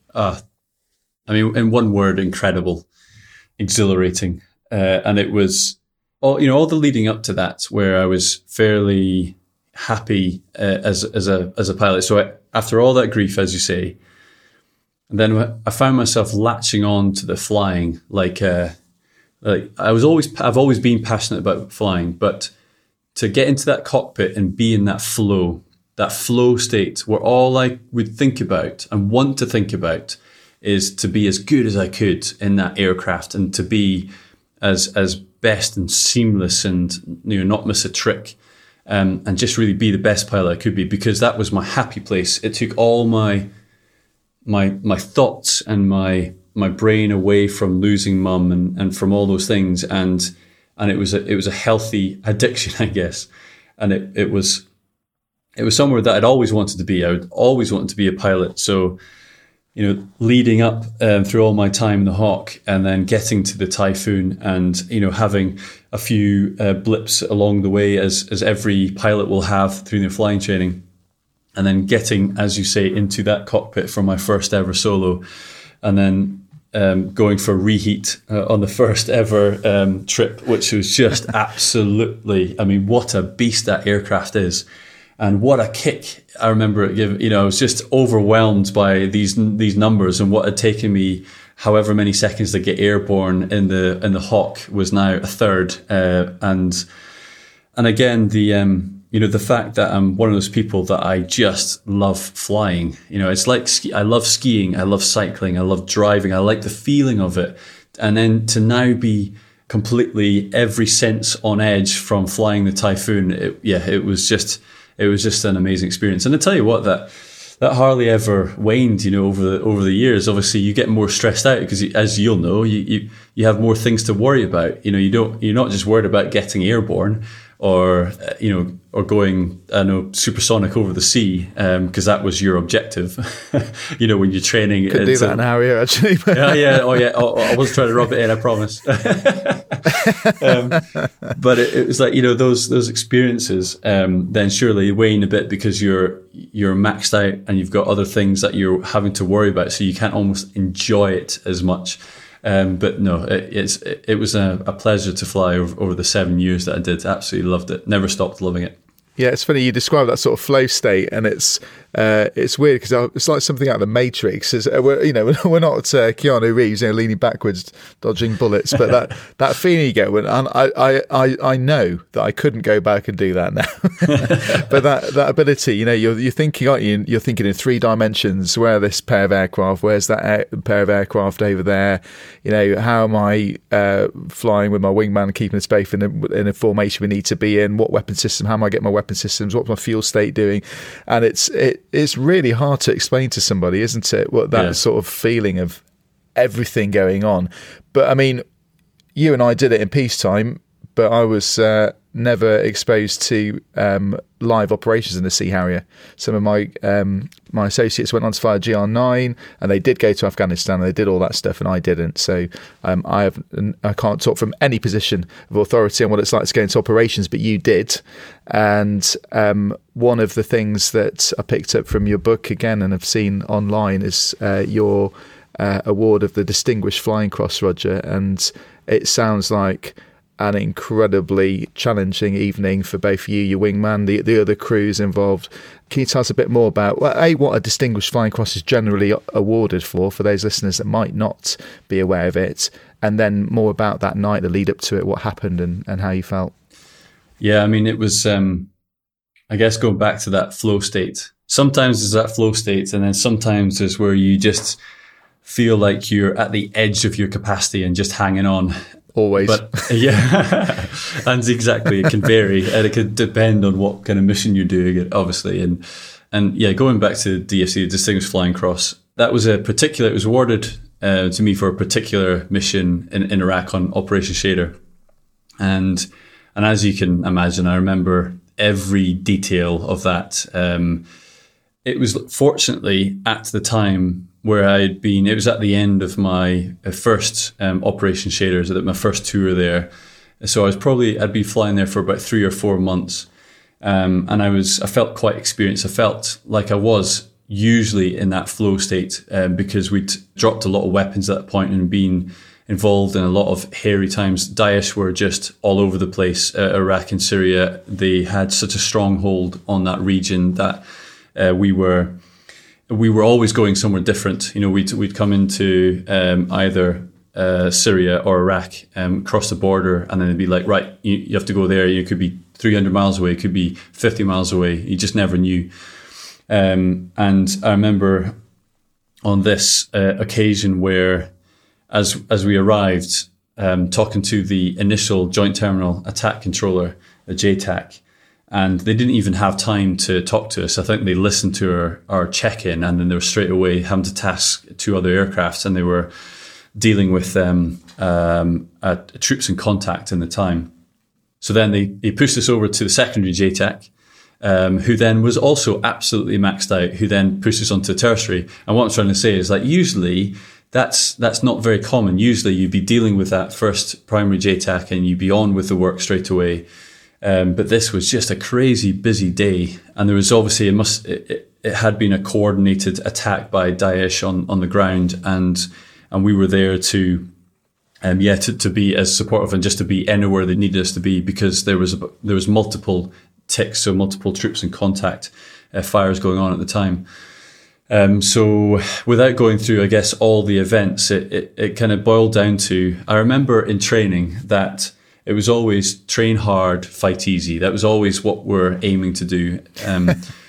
In one word, incredible, exhilarating, and it was all the leading up to that, where I was fairly happy as a pilot. So after all that grief, as you say, and then I found myself latching on to the flying. I've always been passionate about flying, but to get into that cockpit and be in that flow state where all I would think about and want to think about is to be as good as I could in that aircraft and to be as best and seamless and not miss a trick, and just really be the best pilot I could be, because that was my happy place. It took all my thoughts and my brain away from losing mum and from all those things, and it was a healthy addiction, I guess, and it was somewhere that I'd always wanted to be. I would always wanted to be a pilot. So leading up through all my time in the Hawk, and then getting to the Typhoon, and having a few blips along the way, as every pilot will have through their flying training, and then getting, as you say, into that cockpit for my first ever solo, and then going for a reheat on the first ever trip, which was just absolutely, what a beast that aircraft is. And what a kick I remember it giving. I was just overwhelmed by these numbers, and what had taken me however many seconds to get airborne in the Hawk was now a third. And again, the fact that I'm one of those people that I just love flying. It's like I love skiing, I love cycling, I love driving, I like the feeling of it. And then to now be completely every sense on edge from flying the Typhoon, it was just an amazing experience. And I tell you what, that hardly ever waned, over the years. Obviously, you get more stressed out because, as you'll know, you have more things to worry about. You're not just worried about getting airborne or going, supersonic over the sea, because that was your objective. When you're training. Could do that in Harrier, actually. Yeah. Oh, yeah. I wasn't trying to rub it in, I promise. But it was like, those experiences, then surely wane a bit because you're maxed out and you've got other things that you're having to worry about, so you can't almost enjoy it as much. But no, it was a pleasure to fly over the 7 years that I did. Absolutely loved it. Never stopped loving it. Yeah, it's funny you describe that sort of flow state, and it's weird because it's like something out of the Matrix. We're not Keanu Reeves, leaning backwards, dodging bullets, but that feeling you get when I know that I couldn't go back and do that now. But that ability, you're thinking, aren't you? You're thinking in 3 dimensions. Where this pair of aircraft? Where's that pair of aircraft over there? How am I flying with my wingman, keeping us both in a formation we need to be in? What weapon system? How am I getting my weapon systems? What's my fuel state doing? And it's really hard to explain to somebody, isn't it, what that sort of feeling of everything going on. But I mean, you and I did it in peacetime, but I was never exposed to live operations in the Sea Harrier. Some of my associates went on to fly a GR9, and they did go to Afghanistan, and they did all that stuff, and I didn't. So I can't talk from any position of authority on what it's like to go into operations, but you did. And one of the things that I picked up from your book again, and I've seen online, is your award of the Distinguished Flying Cross, Roger. And it sounds like an incredibly challenging evening for both you, your wingman, the other crews involved. Can you tell us a bit more about what a Distinguished Flying Cross is generally awarded for those listeners that might not be aware of it, and then more about that night, the lead up to it, what happened and how you felt? Yeah, I mean, it was, I guess, going back to that flow state. Sometimes there's that flow state, and then sometimes there's where you just feel like you're at the edge of your capacity and just hanging on. Always. But yeah, and exactly, it can vary, and it could depend on what kind of mission you're doing, obviously. And yeah, going back to DFC, Distinguished Flying Cross, it was awarded to me for a particular mission in Iraq on Operation Shader. And as you can imagine, I remember every detail of that. It was fortunately at the time where it was at the end of my first Operation Shader, so that my first tour there. So I'd been flying there for about 3 or 4 months. And I felt quite experienced. I felt like I was usually in that flow state because we'd dropped a lot of weapons at that point and been involved in a lot of hairy times. Daesh were just all over the place. Iraq and Syria, they had such a stronghold on that region that we were always going somewhere different. We'd come into either Syria or Iraq, cross the border, and then it'd be like, right, you have to go there. You could be 300 miles away, it could be 50 miles away. You just never knew. And I remember on this occasion where, as we arrived, talking to the initial Joint Terminal Attack Controller, the JTAC, and they didn't even have time to talk to us. I think they listened to our check-in, and then they were straight away having to task 2 other aircrafts, and they were dealing with troops in contact in the time. So then they pushed us over to the secondary JTAC, who then was also absolutely maxed out, who then pushed us onto tertiary. And what I'm trying to say is, like, usually that's not very common. Usually you'd be dealing with that first primary JTAC and you'd be on with the work straight away. But this was just a crazy busy day, and there was obviously it had been a coordinated attack by Daesh on the ground, and we were there to be as supportive and just to be anywhere they needed us to be, because there was multiple ticks, so multiple troops in contact, fires going on at the time. So without going through, I guess, all the events, it kind of boiled down to, I remember in training that it was always train hard, fight easy. That was always what we're aiming to do. And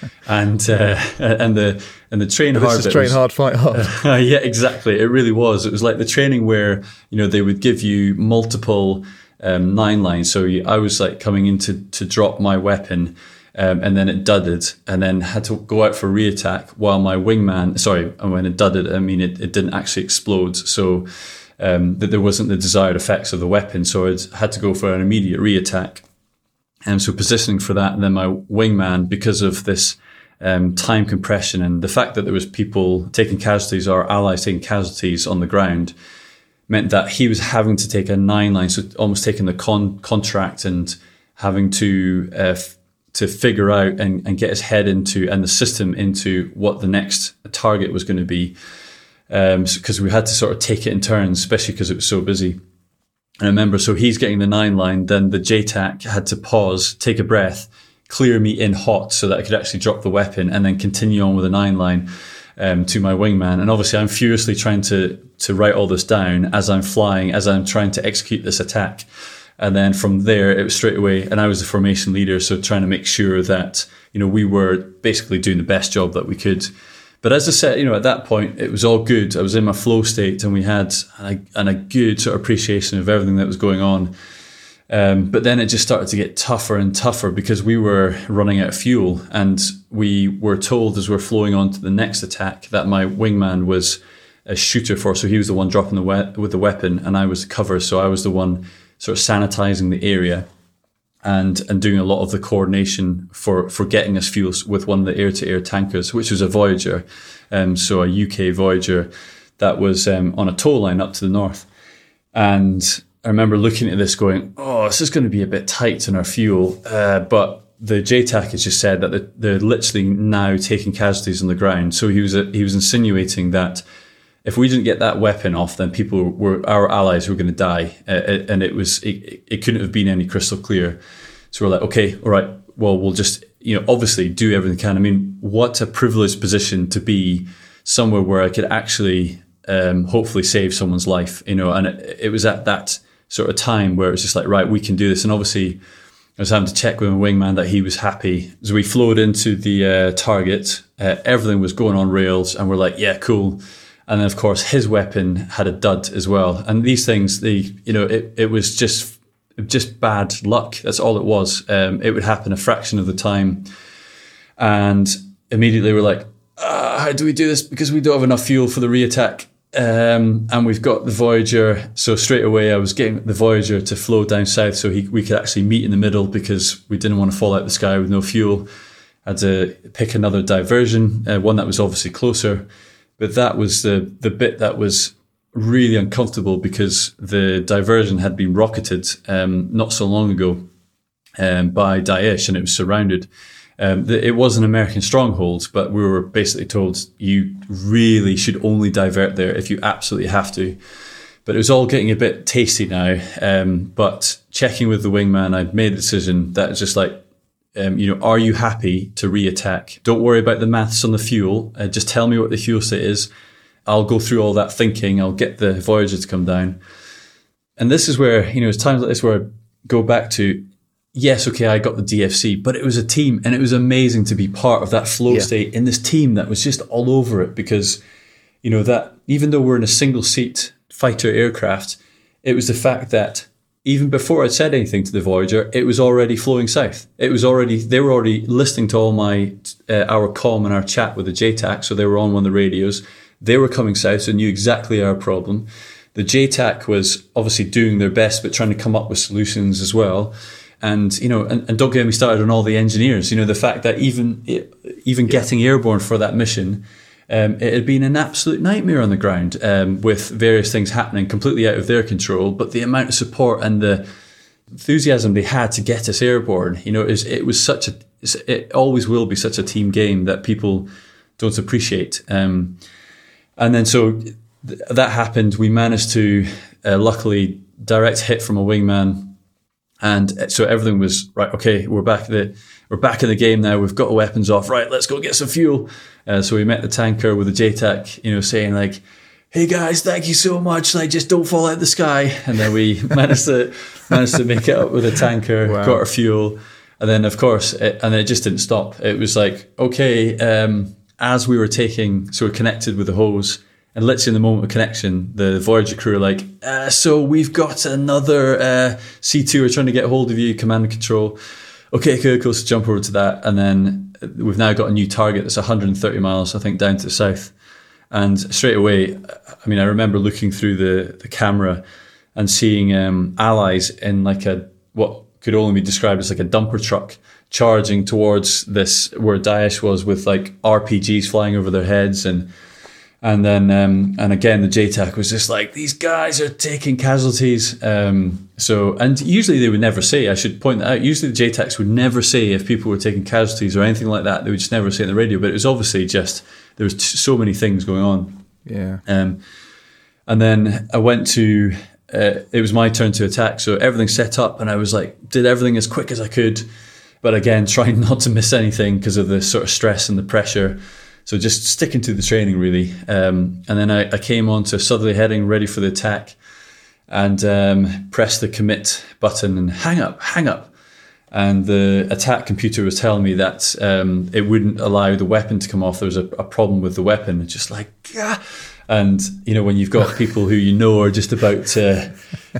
the train hard. This is train hard, fight hard. Yeah, exactly. It really was. It was like the training where, they would give you multiple 9 lines. So I was like coming in to drop my weapon. and then it dudded, and then had to go out for re-attack while my wingman, and when it dudded, I mean it didn't actually explode, so that there wasn't the desired effects of the weapon, so I had to go for an immediate re-attack. And so positioning for that, and then my wingman, because of this time compression and the fact that there was people taking casualties, or allies taking casualties on the ground, meant that he was having to take a 9-line, so almost taking the contract and having to figure out and get his head into, and the system into, what the next target was going to be. Because we had to sort of take it in turns, especially because it was so busy. And I remember, so he's getting the 9-line, then the JTAC had to pause, take a breath, clear me in hot so that I could actually drop the weapon, and then continue on with a 9-line to my wingman. And obviously I'm furiously trying to write all this down as I'm flying, as I'm trying to execute this attack. And then from there, it was straight away, and I was the formation leader, so trying to make sure that, we were basically doing the best job that we could. But as I said, at that point, it was all good. I was in my flow state, and we had a good sort of appreciation of everything that was going on. But then it just started to get tougher and tougher because we were running out of fuel, and we were told as we're flowing on to the next attack that my wingman was a shooter for, so he was the one dropping with the weapon, and I was the cover, so I was the one sort of sanitizing the area and doing a lot of the coordination for getting us fuel with one of the air-to-air tankers, which was a Voyager, so a UK Voyager that was on a tow line up to the north. And I remember looking at this going, this is going to be a bit tight in our fuel, but the JTAC has just said that they're literally now taking casualties on the ground. So he was insinuating that if we didn't get that weapon off, then our allies were going to die, and it couldn't have been any crystal clear. So we're like, okay, all right, well, we'll just obviously do everything we can. I mean, what a privileged position to be somewhere where I could actually hopefully save someone's life, and it was at that sort of time where it was just like, right, we can do this. And obviously I was having to check with my wingman that he was happy. So we flowed into the target, everything was going on rails, and we're like, yeah, cool. And then of course his weapon had a dud as well. And these things, it was just bad luck. That's all it was. It would happen a fraction of the time. And immediately we're like, how do we do this? Because we don't have enough fuel for the re-attack. And we've got the Voyager. So straight away I was getting the Voyager to flow down south so we could actually meet in the middle, because we didn't want to fall out of the sky with no fuel. I had to pick another diversion, one that was obviously closer. But that was the bit that was really uncomfortable, because the diversion had been rocketed not so long ago by Daesh, and it was surrounded. It was an American stronghold, but we were basically told you really should only divert there if you absolutely have to. But it was all getting a bit tasty now. But checking with the wingman, I'd made a decision that it's just like, are you happy to re-attack? Don't worry about the maths on the fuel. Just tell me what the fuel state is. I'll go through all that thinking. I'll get the Voyager to come down. And this is where, it's times like this where I go back to, yes, okay, I got the DFC, but it was a team, and it was amazing to be part of that flow state in this team that was just all over it, because, that even though we're in a single seat fighter aircraft, it was the fact that even before I'd said anything to the Voyager, it was already flowing south. They were already listening to all our comm and our chat with the JTAC, so they were on one of the radios. They were coming south, so knew exactly our problem. The JTAC was obviously doing their best, but trying to come up with solutions as well. And, and don't get me started on all the engineers. The fact that even getting airborne for that mission, it had been an absolute nightmare on the ground, with various things happening completely out of their control. But the amount of support and the enthusiasm they had to get us airborne, it always will be such a team game that people don't appreciate. And then so that happened. We managed to luckily direct hit from a wingman. And so everything was right. Okay, we're back in the game now. We've got our weapons off. Right, let's go get some fuel. So we met the tanker with the JTAC, saying like, "Hey guys, thank you so much. Like, just don't fall out of the sky." And then we managed to make it up with the tanker, got our fuel, and then of course, it just didn't stop. It was like, okay, as we were so we're connected with the hose. And literally in the moment of connection, the Voyager crew are like, so we've got another C2, we're trying to get hold of you, command and control. okay, cool, so jump over to that. And then we've now got a new target that's 130 miles, I think, down to the south. And straight away, I mean, I remember looking through the camera and seeing allies in like what could only be described as like a dumper truck charging towards this, where Daesh was, with like RPGs flying over their heads. And then again, the JTAC was just like, these guys are taking casualties. And usually they would never say, I should point that out, usually the JTACs would never say if people were taking casualties or anything like that. They would just never say it on the radio, but it was obviously just, there was so many things going on. Yeah. And then I went to, it was my turn to attack. So everything's set up, and I was like, did everything as quick as I could. But again, trying not to miss anything because of the sort of stress and the pressure. So just sticking to the training, really. And then I came on to southerly heading, ready for the attack, and pressed the commit button and hang up. And the attack computer was telling me that it wouldn't allow the weapon to come off. There was a problem with the weapon. It's just like, ah. And, you know, when you've got people who you know are just about to,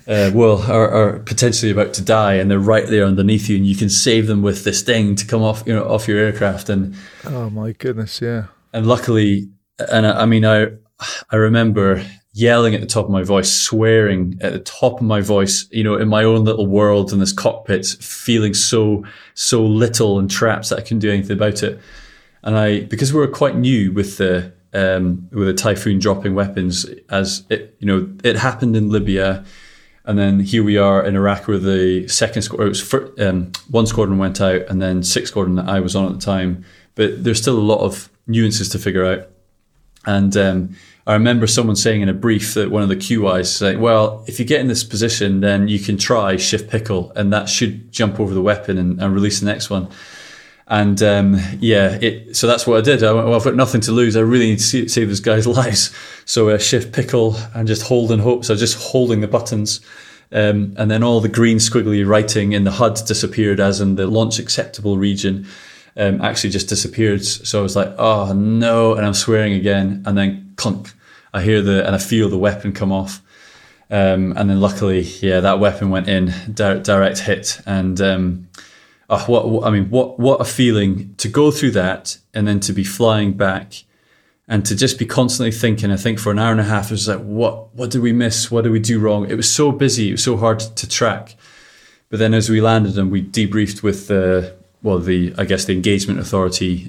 are potentially about to die, and they're right there underneath you, and you can save them with this thing to come off, you know, off your aircraft. And oh my goodness, yeah. And luckily, and I remember yelling at the top of my voice, swearing at the top of my voice, you know, in my own little world in this cockpit, feeling so little and trapped that I couldn't do anything about it. And because we were quite new with the Typhoon dropping weapons, as it, you know, it happened in Libya, and then here we are in Iraq, where the second squadron, one squadron went out, and then sixth squadron that I was on at the time. But there's still a lot of nuances to figure out. And I remember someone saying in a brief that one of the QIs saying, well, if you get in this position, then you can try shift pickle, and that should jump over the weapon and release the next one. And so that's what I did. I went, well, I've got nothing to lose. I really need to save this guy's lives. So shift pickle and just hold and hope. So just holding the buttons. And then all the green squiggly writing in the HUD disappeared, as in the launch acceptable region actually just disappeared. So I was like, oh no. And I'm swearing again. And then clunk, I hear and I feel the weapon come off. And then luckily, that weapon went in, direct hit. And what a feeling to go through that, and then to be flying back, and to just be constantly thinking. I think for an hour and a half, it was like, what did we miss? What did we do wrong? It was so busy. It was so hard to track. But then as we landed and we debriefed with the engagement authority,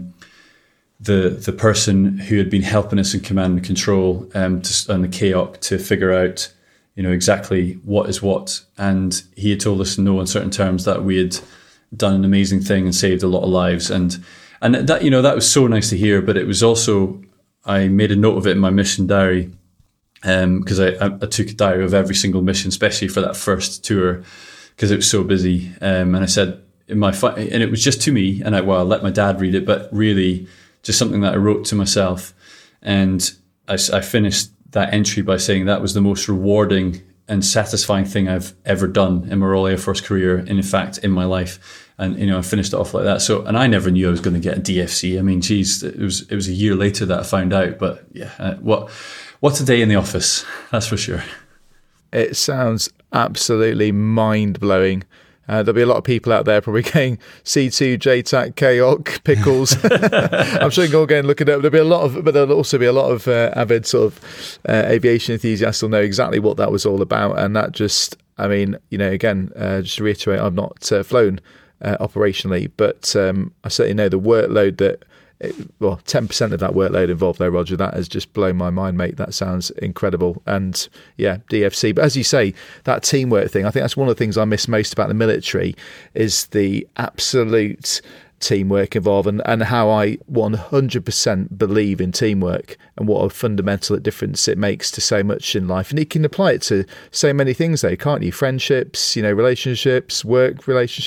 the person who had been helping us in command and control, and the KOC, to figure out, you know, exactly what is what. And he had told us in no uncertain terms that we had done an amazing thing and saved a lot of lives. And that, you know, that was so nice to hear. But it was also, I made a note of it in my mission diary, because I took a diary of every single mission, especially for that first tour, because it was so busy. And I said, and it was just to me, and I let my dad read it, but really just something that I wrote to myself. And I finished that entry by saying that was the most rewarding and satisfying thing I've ever done in my Royal Air Force career, and in fact in my life. And, you know, I finished it off like that. So, and I never knew I was going to get a DFC. I mean, geez, it was a year later that I found out. But yeah, what a day in the office, that's for sure. It sounds absolutely mind-blowing. There'll be a lot of people out there probably going C2, JTAC, KOC, pickles. I'm sure you can all go and look it up. There'll also be a lot of avid sort of aviation enthusiasts will know exactly what that was all about. And that just, I mean, you know, again, just to reiterate, I've not flown operationally, but I certainly know the workload that, 10% of that workload involved there, Roger. That has just blown my mind, mate. That sounds incredible. And yeah, DFC. But as you say, that teamwork thing, I think that's one of the things I miss most about the military, is the absolute teamwork involved, and how I 100% believe in teamwork, and what a fundamental difference it makes to so much in life. And you can apply it to so many things though, can't you? Friendships, you know, relationships, work,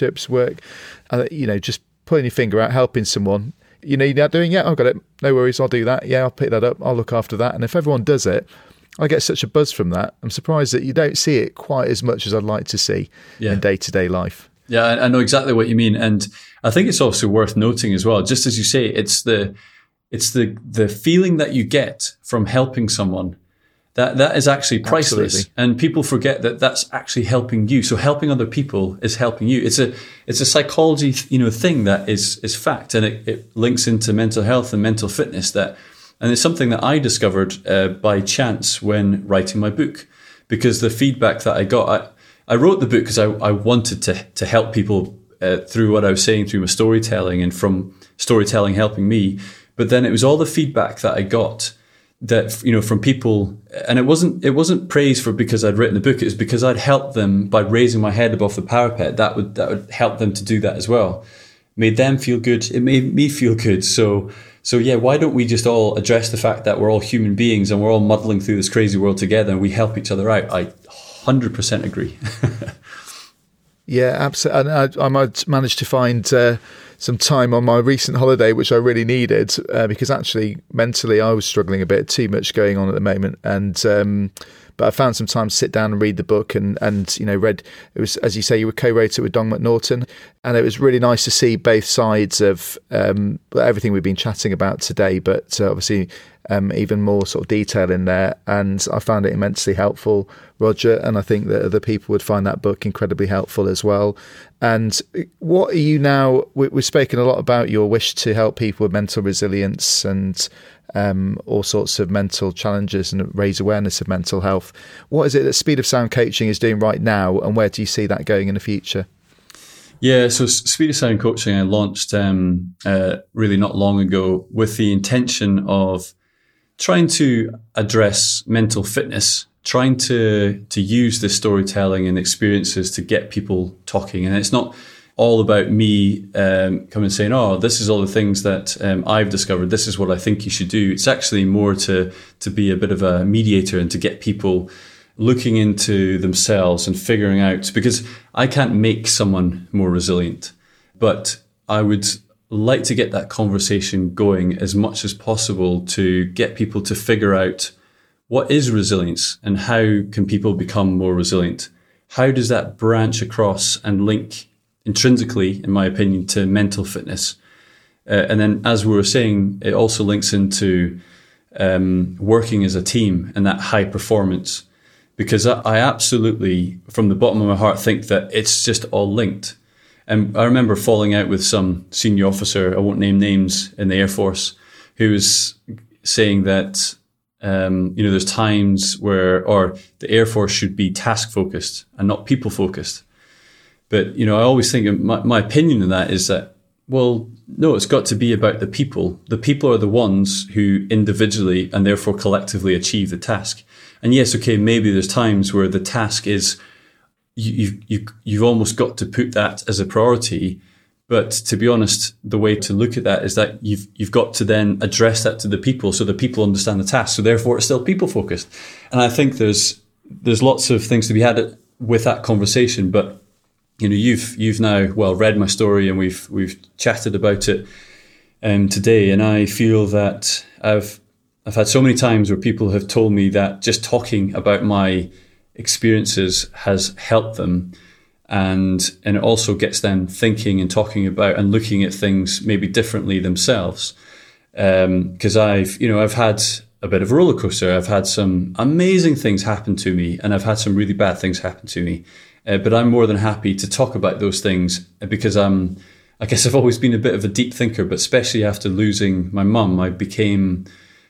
you know, just putting your finger out, helping someone. You know, you're not doing it. I've got it. No worries. I'll do that. Yeah, I'll pick that up. I'll look after that. And if everyone does it, I get such a buzz from that. I'm surprised that you don't see it quite as much as I'd like to see in day-to-day life. Yeah, I know exactly what you mean. And I think it's also worth noting as well, just as you say, it's the feeling that you get from helping someone that is actually priceless. Absolutely. And people forget that that's actually helping you. So helping other people is helping you. It's a psychology, thing that is fact, and it links into mental health and mental fitness. And it's something that I discovered by chance when writing my book, because the feedback that I got, I wrote the book because I wanted to help people through what I was saying through my storytelling, and from storytelling helping me. But then it was all the feedback that I got that, from people, and it wasn't praise for because I'd written the book. It was because I'd helped them by raising my head above the parapet. That would help them to do that as well. Made them feel good. It made me feel good. So yeah, why don't we just all address the fact that we're all human beings and we're all muddling through this crazy world together, and we help each other out? I 100% agree. Yeah, absolutely. And I might manage to find some time on my recent holiday, which I really needed, because actually mentally I was struggling a bit, too much going on at the moment. And but I found some time to sit down and read the book, and read. It was, as you say, you were co-wrote it with Don McNaughton, and it was really nice to see both sides of everything we've been chatting about today, but obviously even more sort of detail in there. And I found it immensely helpful, Roger, and I think that other people would find that book incredibly helpful as well. And what are you now? We've spoken a lot about your wish to help people with mental resilience and all sorts of mental challenges and raise awareness of mental health. What is it that Speed of Sound Coaching is doing right now, and where do you see that going in the future? Yeah, so Speed of Sound Coaching I launched really not long ago with the intention of trying to address mental fitness, trying to use this storytelling and experiences to get people talking. And it's not all about me coming and saying, oh, this is all the things that I've discovered, this is what I think you should do. It's actually more to be a bit of a mediator and to get people looking into themselves and figuring out, because I can't make someone more resilient, but I would like to get that conversation going as much as possible to get people to figure out what is resilience and how can people become more resilient. How does that branch across and link intrinsically, in my opinion, to mental fitness? And then, as we were saying, it also links into working as a team and that high performance, because I absolutely, from the bottom of my heart, think that it's just all linked. And I remember falling out with some senior officer, I won't name names, in the Air Force, who was saying that there's times where, or the Air Force should be task focused and not people focused. But, I always think my opinion on that is that, well, no, it's got to be about the people. The people are the ones who individually and therefore collectively achieve the task. And yes, okay, maybe there's times where the task is, you've almost got to put that as a priority. But to be honest, the way to look at that is that you've got to then address that to the people, so the people understand the task. So therefore, it's still people focused. And I think there's lots of things to be had with that conversation. But you've now read my story, and we've chatted about it today. And I feel that I've had so many times where people have told me that just talking about my experiences has helped them, and it also gets them thinking and talking about and looking at things maybe differently themselves. Because I've had a bit of a roller coaster. I've had some amazing things happen to me, and I've had some really bad things happen to me. But I'm more than happy to talk about those things, because I guess I've always been a bit of a deep thinker, but especially after losing my mum, I became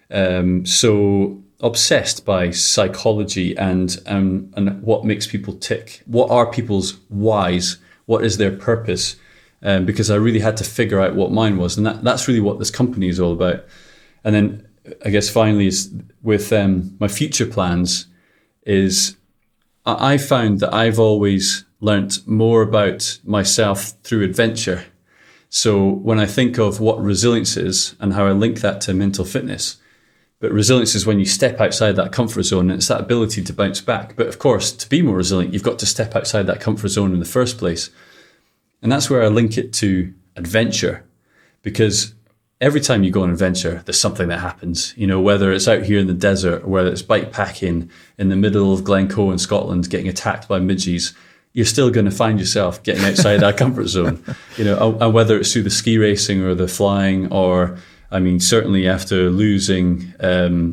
so obsessed by psychology and what makes people tick. What are people's whys? What is their purpose? Because I really had to figure out what mine was. And that's really what this company is all about. And then I guess finally is with my future plans is I found that I've always learnt more about myself through adventure. So when I think of what resilience is and how I link that to mental fitness, but resilience is when you step outside that comfort zone, and it's that ability to bounce back. But of course, to be more resilient, you've got to step outside that comfort zone in the first place. And that's where I link it to adventure, because every time you go on an adventure, there's something that happens, whether it's out here in the desert or whether it's bike packing in the middle of Glencoe in Scotland, getting attacked by midges, you're still going to find yourself getting outside that comfort zone, and whether it's through the ski racing or the flying, or, I mean, certainly after losing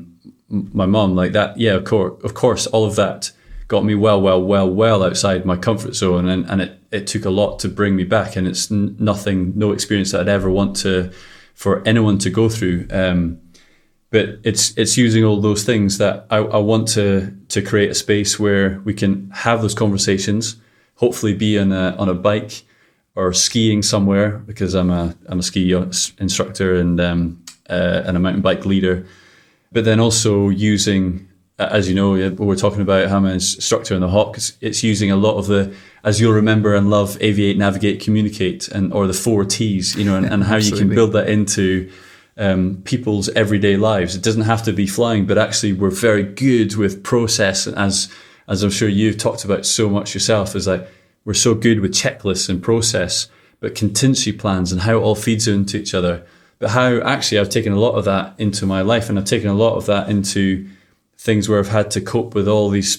my mum, like that. Yeah, of course, all of that got me well outside my comfort zone, and it took a lot to bring me back. And it's no experience that I'd ever want for anyone to go through. But it's using all those things that I want to create a space where we can have those conversations. Hopefully, be on a bike or skiing somewhere, because I'm a ski instructor and a mountain bike leader. But then also using, as you know, we're talking about how I'm an instructor in the Hawk. It's using a lot of the, as you'll remember and love, aviate, navigate, communicate, or the 4 T's, and how you can build that into people's everyday lives. It doesn't have to be flying, but actually we're very good with process, as I'm sure you've talked about so much yourself, is like we're so good with checklists and process, but contingency plans and how it all feeds into each other. But how actually I've taken a lot of that into my life, and I've taken a lot of that into things where I've had to cope with all these,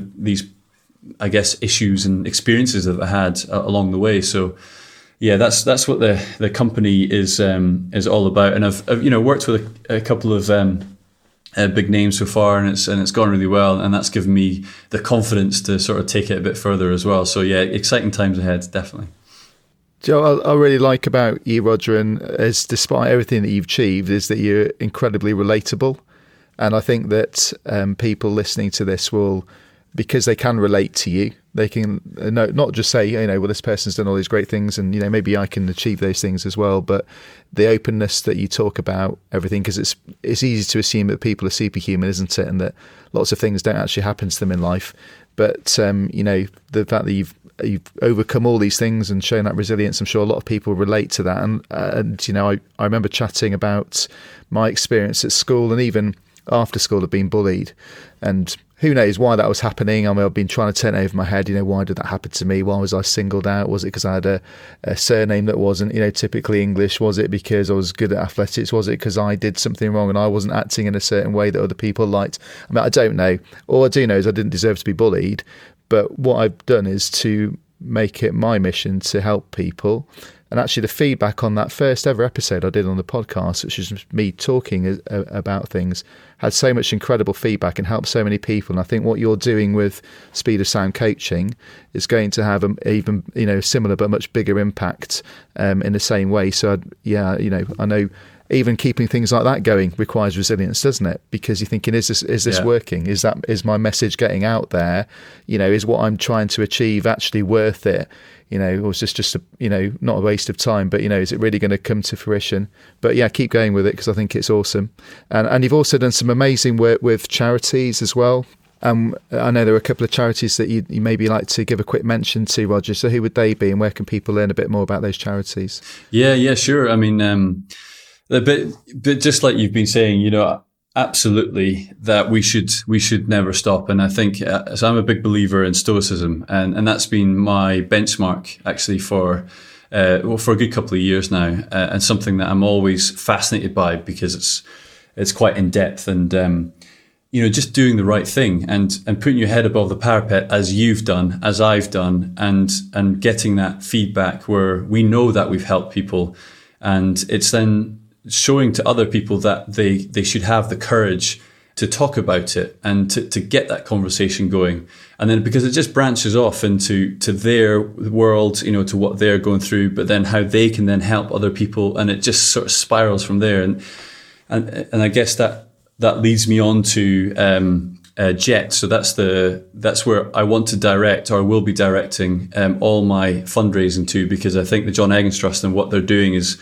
I guess, issues and experiences that I had along the way. So yeah, that's what the company is all about. And I've worked with a couple of big names so far, and it's gone really well, and that's given me the confidence to sort of take it a bit further as well. So yeah, exciting times ahead, definitely. Joe, I really like about you, Roger, and is despite everything that you've achieved, is that you're incredibly relatable. And I think that people listening to this will, because they can relate to you, they can not just say, well, this person's done all these great things and, maybe I can achieve those things as well. But the openness that you talk about everything, because it's easy to assume that people are superhuman, isn't it? And that lots of things don't actually happen to them in life. But, the fact that you've overcome all these things and shown that resilience, I'm sure a lot of people relate to that. And I remember chatting about my experience at school, and even after school I've been bullied, and who knows why that was happening. I mean, I've been trying to turn over my head, why did that happen to me? Why was I singled out? Was it because I had a surname that wasn't, typically English? Was it because I was good at athletics? Was it because I did something wrong and I wasn't acting in a certain way that other people liked? I mean, I don't know. All I do know is I didn't deserve to be bullied. But what I've done is to make it my mission to help people. And actually the feedback on that first ever episode I did on the podcast, which is me talking about things, had so much incredible feedback and helped so many people. And I think what you're doing with Speed of Sound coaching is going to have even, similar but much bigger impact in the same way. So I know even keeping things like that going requires resilience, doesn't it? Because you're thinking, is this working? Is my message getting out there? Is what I'm trying to achieve actually worth it? Or is this just not a waste of time, but is it really going to come to fruition? But yeah, keep going with it, because I think it's awesome. And you've also done some amazing work with charities as well. I know there are a couple of charities that you maybe like to give a quick mention to, Roger. So who would they be, and where can people learn a bit more about those charities? Yeah, sure. I mean, but just like you've been saying, absolutely that we should never stop. And I think, so I'm a big believer in stoicism, and that's been my benchmark actually for a good couple of years now, and something that I'm always fascinated by, because it's quite in depth, and just doing the right thing and putting your head above the parapet, as you've done, as I've done, and getting that feedback where we know that we've helped people, and it's then showing to other people that they should have the courage to talk about it and to get that conversation going. And then, because it just branches off into their world, to what they're going through, but then how they can then help other people, and it just sort of spirals from there. And I guess that leads me on to JET. So that's where I want to direct, or will be directing, all my fundraising to, because I think the John Eggins Trust and what they're doing is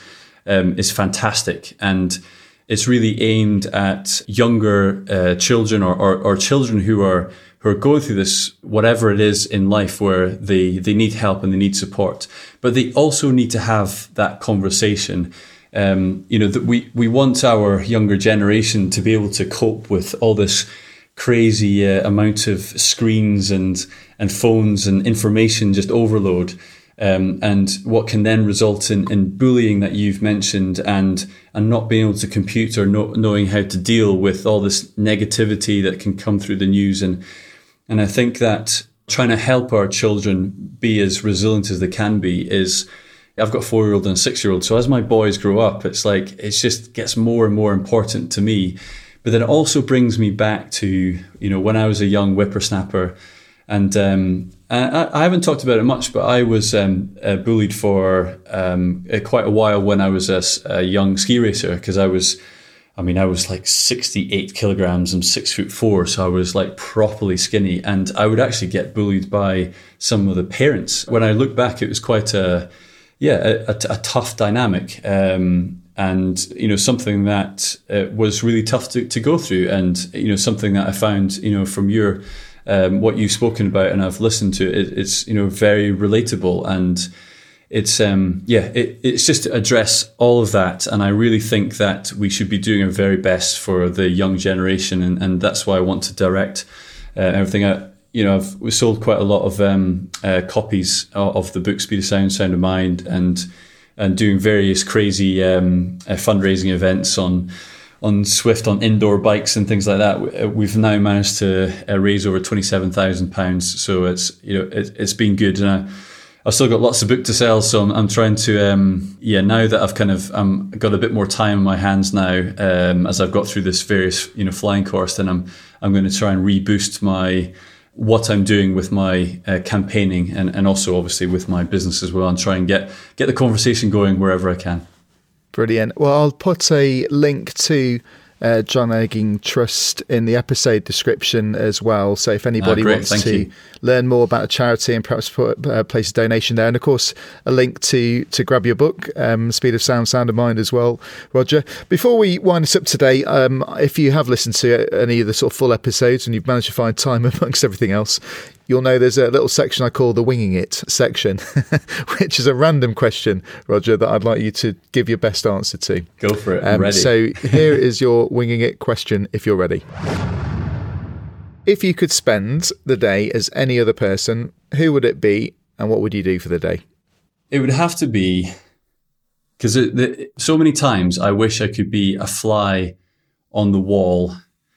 fantastic, and it's really aimed at younger children or children who are going through this, whatever it is in life, where they need help and they need support, but they also need to have that conversation. That we want our younger generation to be able to cope with all this crazy amount of screens and phones and information, just overload. And what can then result in bullying that you've mentioned, and not being able to compute or knowing how to deal with all this negativity that can come through the news. And I think that trying to help our children be as resilient as they can be is, I've got a 4-year-old and a 6-year-old. So as my boys grow up, it's just gets more and more important to me. But then it also brings me back to, when I was a young whippersnapper, and I haven't talked about it much, but I was bullied for quite a while when I was a young ski racer, because I was like 68 kilograms and 6'4", so I was like properly skinny, and I would actually get bullied by some of the parents. When I look back, it was quite a tough dynamic, and something that was really tough to go through, and something that I found from your what you've spoken about, and I've listened to it. It's very relatable, and it's just to address all of that. And I really think that we should be doing our very best for the young generation, and that's why I want to direct everything out. We sold quite a lot of copies of the book Speed of Sound, Sound of Mind, and doing various crazy fundraising events on Swift, on indoor bikes and things like that. We've now managed to raise over £27,000. So it's been good, and I've still got lots of book to sell. So I'm trying to now that I've kind of got a bit more time in my hands now, as I've got through this various flying course, then I'm going to try and reboost what I'm doing with my campaigning, and also obviously with my business as well, and try and get the conversation going wherever I can. Brilliant. Well, I'll put a link to John Egging Trust in the episode description as well. So if anybody wants to learn more about a charity and perhaps place a donation there, and of course a link to grab your book, Speed of Sound, Sound of Mind as well, Roger. Before we wind this up today, if you have listened to any of the sort of full episodes and you've managed to find time amongst everything else, you'll know there's a little section I call the Winging It section, which is a random question, Roger, that I'd like you to give your best answer to. Go for it. I'm ready. So here is your Winging It question, if you're ready. If you could spend the day as any other person, who would it be, and what would you do for the day? It would have to be, because so many times I wish I could be a fly on the wall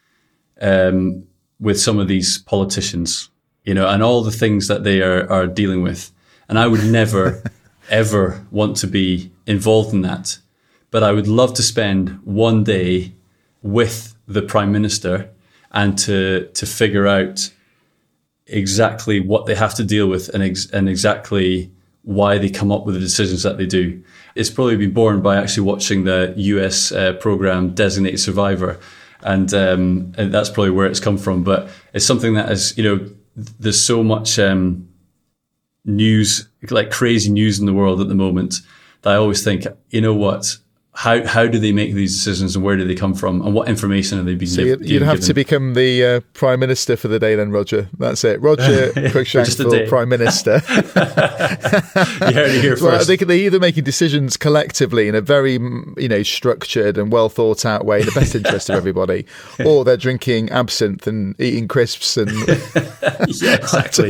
with some of these politicians, and all the things that they are dealing with. And I would never, ever want to be involved in that. But I would love to spend one day with the Prime Minister and to figure out exactly what they have to deal with, and exactly why they come up with the decisions that they do. It's probably been born by actually watching the US program Designated Survivor. And that's probably where it's come from. But it's something that is, there's so much news, like crazy news in the world at the moment, that I always think, what? How do they make these decisions, and where do they come from, and what information are they being given? You'd have to become the Prime Minister for the day then, Roger. That's it. Roger Cruikshank for Prime Minister. You heard it here first. They're either making decisions collectively in a very structured and well thought out way in the best interest of everybody, or they're drinking absinthe and eating crisps and yeah, exactly.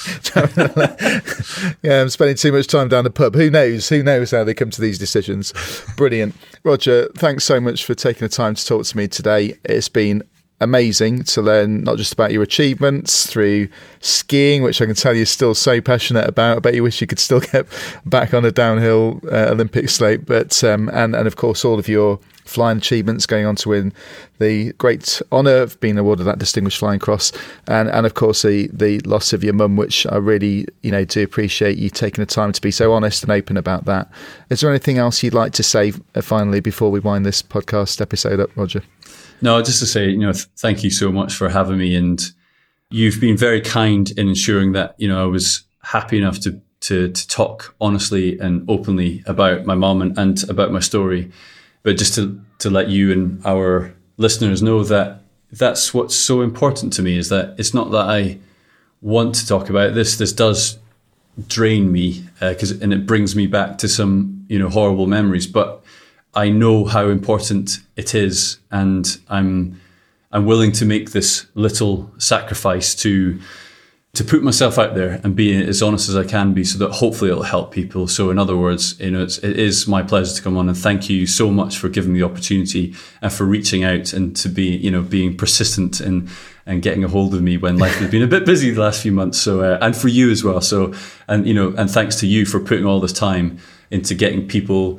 Yeah, I'm spending too much time down the pub. Who knows how they come to these decisions. Brilliant. Roger, thanks so much for taking the time to talk to me today. It's been amazing to learn not just about your achievements through skiing, which I can tell you're still so passionate about. I bet you wish you could still get back on a downhill Olympic slope, but and of course all of your flying achievements, going on to win the great honour of being awarded that Distinguished Flying Cross, and of course the loss of your mum, which I really do appreciate you taking the time to be so honest and open about that. Is there anything else you'd like to say finally before we wind this podcast episode up, Roger? No, just to say, thank you so much for having me, and you've been very kind in ensuring that I was happy enough to talk honestly and openly about my mum and about my story. But just to let you and our listeners know that that's what's so important to me, is that it's not that I want to talk about this. This does drain me and it brings me back to some horrible memories. But I know how important it is, and I'm willing to make this little sacrifice to put myself out there and be as honest as I can be, so that hopefully it'll help people. So in other words, it is my pleasure to come on, and thank you so much for giving me the opportunity and for reaching out and to be, being persistent and getting a hold of me when life has been a bit busy the last few months. So, and for you as well. So, and thanks to you for putting all this time into getting people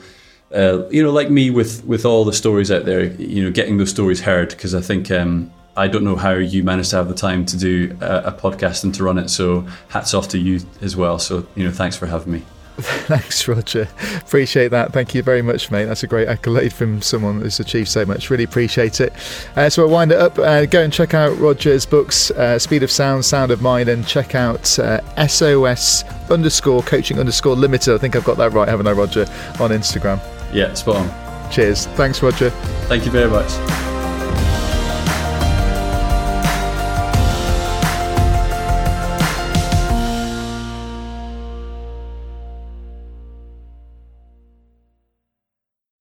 like me with all the stories out there, getting those stories heard, because I think I don't know how you managed to have the time to do a podcast and to run it. So hats off to you as well. So, thanks for having me. Thanks, Roger. Appreciate that. Thank you very much, mate. That's a great accolade from someone who's achieved so much. Really appreciate it. So we'll wind it up. Go and check out Roger's books, Speed of Sound, Sound of Mind, and check out SOS_coaching_limited. I think I've got that right, haven't I, Roger, on Instagram? Yeah, spot on. Cheers. Thanks, Roger. Thank you very much.